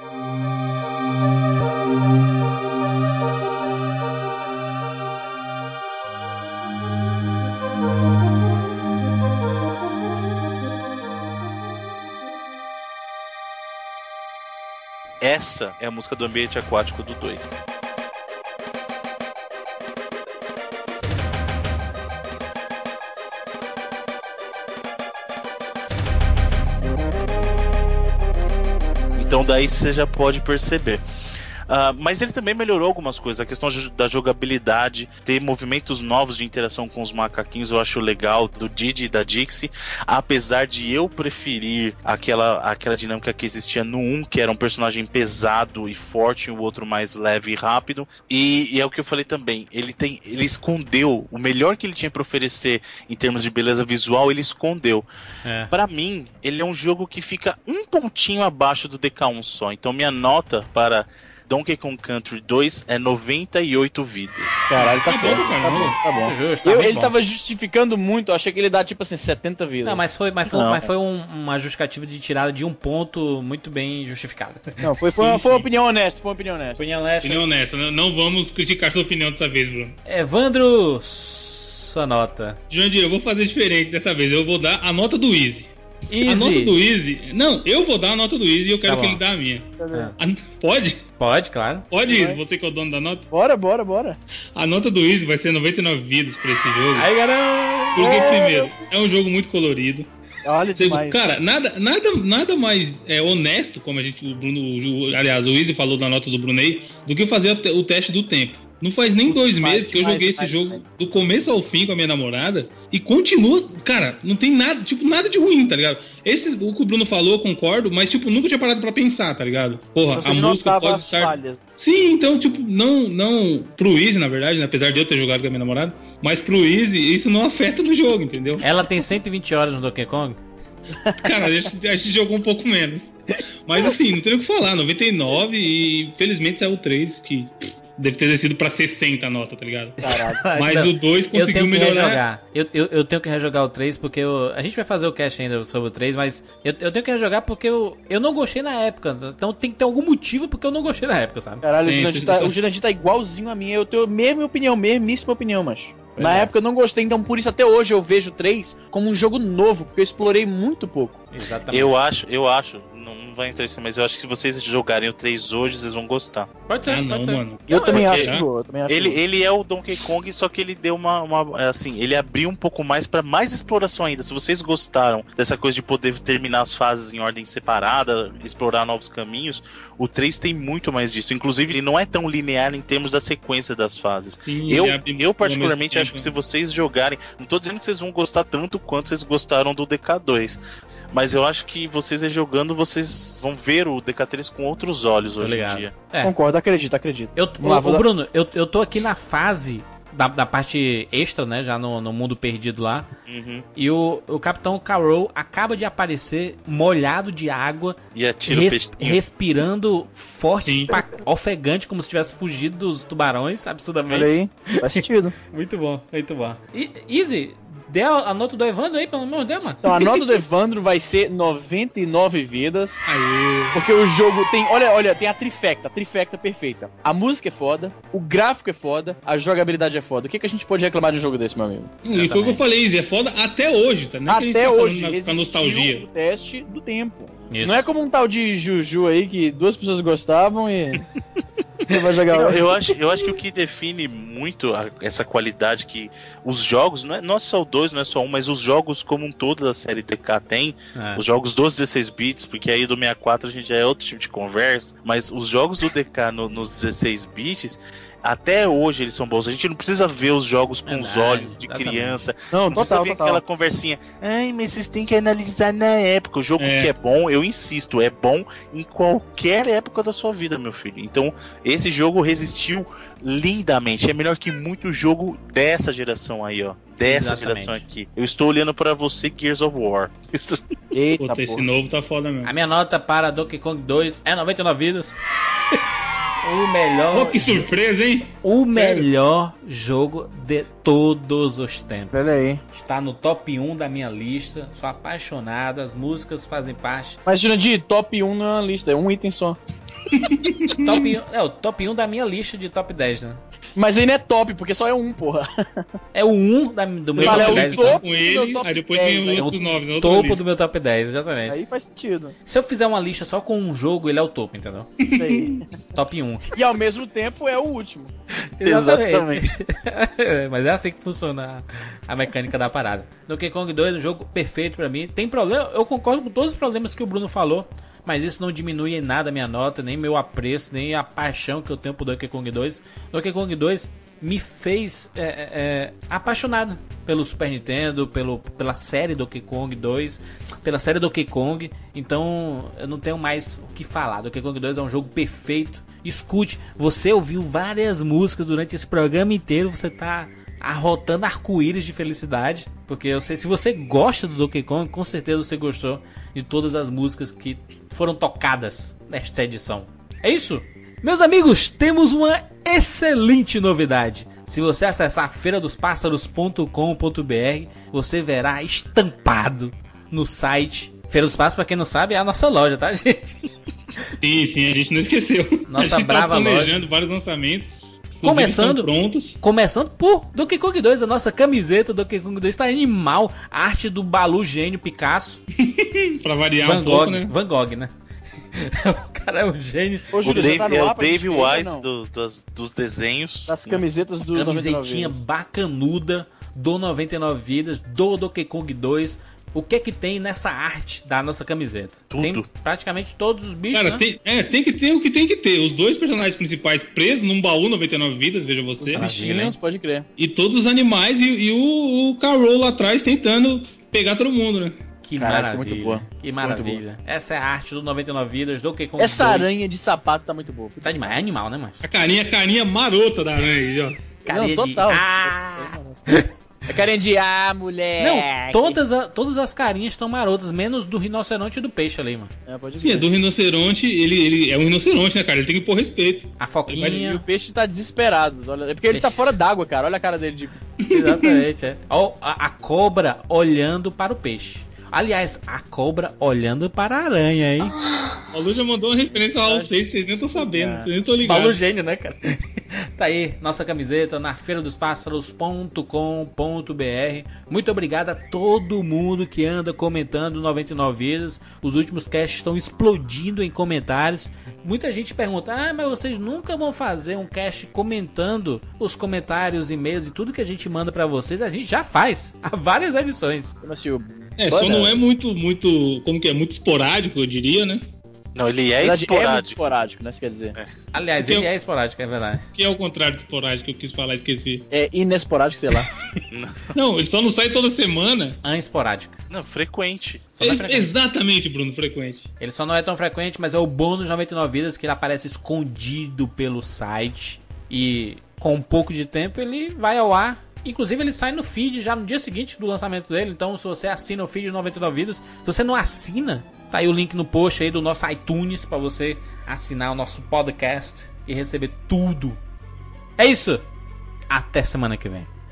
Essa é a música do ambiente aquático do 2. Então daí você já pode perceber. Mas ele também melhorou algumas coisas. A questão da jogabilidade, ter movimentos novos de interação com os macaquinhos, eu acho legal, do Didi e da Dixie. Apesar de eu preferir aquela dinâmica que existia no 1, que era um personagem pesado e forte, e o outro mais leve e rápido. E é o que eu falei também, ele escondeu o melhor que ele tinha pra oferecer em termos de beleza visual, ele escondeu. Pra mim, ele é um jogo que fica um pontinho abaixo do DK1 só. Então minha nota para Donkey Kong Country 2 é 98 vidas. Caralho, tá certo. Tá bom. Justo, Ele bom. tava justificando muito, eu achei que ele dá tipo assim 70 vidas. Não, mas foi uma justificativa de tirada de um ponto muito bem justificada. Não, foi uma opinião honesta, Opinião honesta. Opinião honesta, né? Não vamos criticar sua opinião dessa vez, Bruno. Evandro, sua nota. Jandir, eu vou fazer diferente dessa vez. Eu vou dar a nota do Easy. Easy. A nota do Easy... Não, eu vou dar a nota do Easy e eu quero Tá que bom. ele dê a minha. Cadê? Pode? Pode, claro. Pode, Vai. Easy, você que é o dono da nota. Bora. A nota do Easy vai ser 99 vidas pra esse jogo. Aí, garoto. Porque, primeiro, é um jogo muito colorido. Olha Segundo, demais. cara, nada mais honesto, como aliás, o Easy falou na nota do Brunei, do que fazer o teste do tempo. Não faz nem 2 meses que eu joguei esse jogo do começo ao fim com a minha namorada e continua, cara, não tem nada, nada de ruim, tá ligado? O que o Bruno falou, eu concordo, mas, nunca tinha parado pra pensar, tá ligado? Porra, Você a música notava pode as estar... falhas. Sim, então, não pro Easy, na verdade, né? Apesar de eu ter jogado com a minha namorada, mas pro Easy, isso não afeta no jogo, entendeu? Ela tem 120 horas no Donkey Kong? Cara, a gente jogou um pouco menos. Mas assim, não tem o que falar, 99 e felizmente saiu o 3, que deve ter descido pra 60 a nota, tá ligado? Caralho. Mas Não, o 2 eu conseguiu tenho que melhorar. rejogar. Eu tenho que rejogar o 3 porque a gente vai fazer o cast ainda sobre o 3, mas eu tenho que rejogar porque eu não gostei na época. Então tem que ter algum motivo porque eu não gostei na época, sabe? Caralho, Tem, o Jurandir tá igualzinho a mim. Eu tenho a mesma opinião, mesmíssima opinião, macho. Na é. época eu não gostei, então por isso até hoje eu vejo o 3 como um jogo novo, porque eu explorei muito pouco. Exatamente. Eu acho, não vai entrar isso, mas eu acho que se vocês jogarem o 3 hoje, vocês vão gostar. Pode ser, Ah, pode não, ser. mano. Eu também porque- acho boa, eu também acho boa. Ele é o Donkey Kong, só que ele deu assim, ele abriu um pouco mais pra mais exploração ainda. Se vocês gostaram dessa coisa de poder terminar as fases em ordem separada, explorar novos caminhos, o 3 tem muito mais disso. Inclusive, ele não é tão linear em termos da sequência das fases. Sim, Eu, ele abre eu ao particularmente mesmo acho que se tempo. vocês jogarem, não tô dizendo que vocês vão gostar tanto quanto vocês gostaram do DK2, mas eu acho que vocês jogando, vocês vão ver o DK3 com outros olhos Tô hoje ligado. em dia. É. Concordo, acredito. Vamos lá, vou dar- Bruno, eu tô aqui na fase da parte extra, né? Já no mundo perdido lá. Uhum. E o Capitão Carol acaba de aparecer molhado de água, E atira o peixinho. respirando forte, Sim. ofegante, como se tivesse fugido dos tubarões, absurdamente. Olha aí, faz sentido. Muito bom, muito bom. E, Easy, dê a nota do Evandro aí, pelo amor de Deus, mano. Então a nota do Evandro vai ser 99 vidas. Aê. Porque o jogo tem, olha, tem a trifecta perfeita. A música é foda, o gráfico é foda, a jogabilidade é foda. O que a gente pode reclamar de um jogo desse, meu amigo? E foi o que eu falei, Easy, é foda até hoje, tá? Não é que a gente Até tá falando hoje, com a existiu nostalgia. o teste do tempo. Isso. Não é como um tal de Juju aí que 2 pessoas gostavam e você vai jogar hoje. Eu acho que o que define muito essa qualidade que os jogos, não é só o 2, não é só um, mas os jogos como um todo da série DK tem, É. os jogos dos 16 bits, porque aí do 64 a gente já é outro tipo de conversa, mas os jogos do DK nos 16 bits, até hoje eles são bons. A gente não precisa ver os jogos com os Verdade, olhos de exatamente. criança. Não, Não precisa ver total. aquela conversinha. Ai, mas vocês têm que analisar na época. O jogo É. que é bom, eu insisto, é bom em qualquer época da sua vida, meu filho. Então, esse jogo resistiu lindamente. É melhor que muito jogo dessa geração aí, ó. Dessa Exatamente. geração aqui. Eu estou olhando pra você, Gears of War. Isso- Eita, Puta, esse porra. novo tá foda mesmo. A minha nota para Donkey Kong 2 é 99 vidas. O melhor, Oh, que surpresa, hein? o melhor jogo de todos os tempos. Olha aí. Está no top 1 da minha lista. Sou apaixonado, as músicas fazem parte. Mas, Jurandir, top 1 não é uma lista, é um item só. O top 1 da minha lista de top 10, né? Mas aí não é top, porque só é um, porra. É o 1 do meu Vale, top é o 10. topo. então. Com do ele, meu top aí depois 10, vem os aí outros 9, na outra Topo lista. do meu top 10, exatamente. Aí faz sentido. Se eu fizer uma lista só com um jogo, ele é o topo, entendeu? Isso aí. Top 1. E ao mesmo tempo é o último. Mas é assim que funciona a mecânica da parada. Donkey Kong 2 é um jogo perfeito pra mim. Tem problema, eu concordo com todos os problemas que o Bruno falou, mas isso não diminui em nada a minha nota, nem meu apreço, nem a paixão que eu tenho por Donkey Kong 2. Donkey Kong 2 me fez apaixonado pelo Super Nintendo, pela série Donkey Kong 2, pela série Donkey Kong. Então eu não tenho mais o que falar. Donkey Kong 2 é um jogo perfeito. Escute, você ouviu várias músicas durante esse programa inteiro, você tá arrotando arco-íris de felicidade, porque eu sei, se você gosta do Donkey Kong, com certeza você gostou de todas as músicas que foram tocadas nesta edição. É isso? Meus amigos, temos uma excelente novidade. Se você acessar feiradospassaros.com.br, você verá estampado no site. Feira dos Pássaros, pra quem não sabe, é a nossa loja, tá, gente? Sim, a gente não esqueceu. Nossa a gente brava tá planejando loja. vários lançamentos. Começando por Donkey Kong 2, a nossa camiseta do Donkey Kong 2 tá animal. A arte do Balu gênio Picasso. Pra variar Van um pouco, Gogh, né? Van Gogh, né? O cara é um gênio. Ô, Júlio, você tá no É o ar pra gente Dave ver, Wise não? dos desenhos. Das camisetas do Camisetinha 99 Vidas. bacanuda do 99 Vidas, do Donkey Kong 2. O que é que tem nessa arte da nossa camiseta? Tudo. Tem praticamente todos os bichos, Cara, né? tem que ter o que tem que ter. Os dois personagens principais presos num baú 99 vidas, veja você. Os bichinhos, pode crer. E todos os animais e o Carol lá atrás tentando pegar todo mundo, né? Que Caralho, maravilha. ficou muito boa. Que maravilha. Essa é a arte do 99 Vidas, do Donkey Kong Essa 2. aranha de sapato tá muito boa. Tá demais, é animal, né, mano? A carinha marota da aranha aí, ó. Carinha Não, total. É carinha de mulher. Não, todas as carinhas estão marotas, menos do rinoceronte e do peixe ali, mano. É, pode Sim, é crer. do rinoceronte, ele é um rinoceronte, né, cara? Ele tem que pôr respeito. A E foquinha. o peixe tá desesperado. Olha, é porque ele tá fora d'água, cara. Olha a cara dele de. Exatamente, é. Ó, a cobra olhando para o peixe. Aliás, a cobra olhando para a aranha, hein? A Lu já mandou uma referência ao Safe, vocês nem estão sabendo, vocês nem estão Paulo ligados. gênio, né, cara? Tá aí, nossa camiseta na feiradospassaros.com.br. Muito obrigado a todo mundo que anda comentando 99 Vidas. Os últimos casts estão explodindo em comentários. Muita gente pergunta, mas vocês nunca vão fazer um cast comentando os comentários, e-mails e tudo que a gente manda pra vocês? A gente já faz, há várias edições. Como assim, o... Só não é muito, como que é? Muito esporádico, eu diria, né? Não, ele Na é verdade, é muito esporádico. esporádico, né? Isso quer dizer. Aliás, Porque ele é esporádico, é verdade. Que é o contrário de esporádico, eu quis falar, esqueci. É inesporádico, sei lá. Não, ele só não sai toda semana. Anesporádico. Não, frequente. Só não é frequente. Exatamente, Bruno, frequente. Ele só não é tão frequente, mas é o bônus 99 Vidas, que ele aparece escondido pelo site. E com um pouco de tempo ele vai ao ar. Inclusive ele sai no feed já no dia seguinte do lançamento dele. Então se você assina o feed de 99 Vidas, se você não assina, tá aí o link no post aí do nosso iTunes pra você assinar o nosso podcast e receber tudo. É isso. Até semana que vem.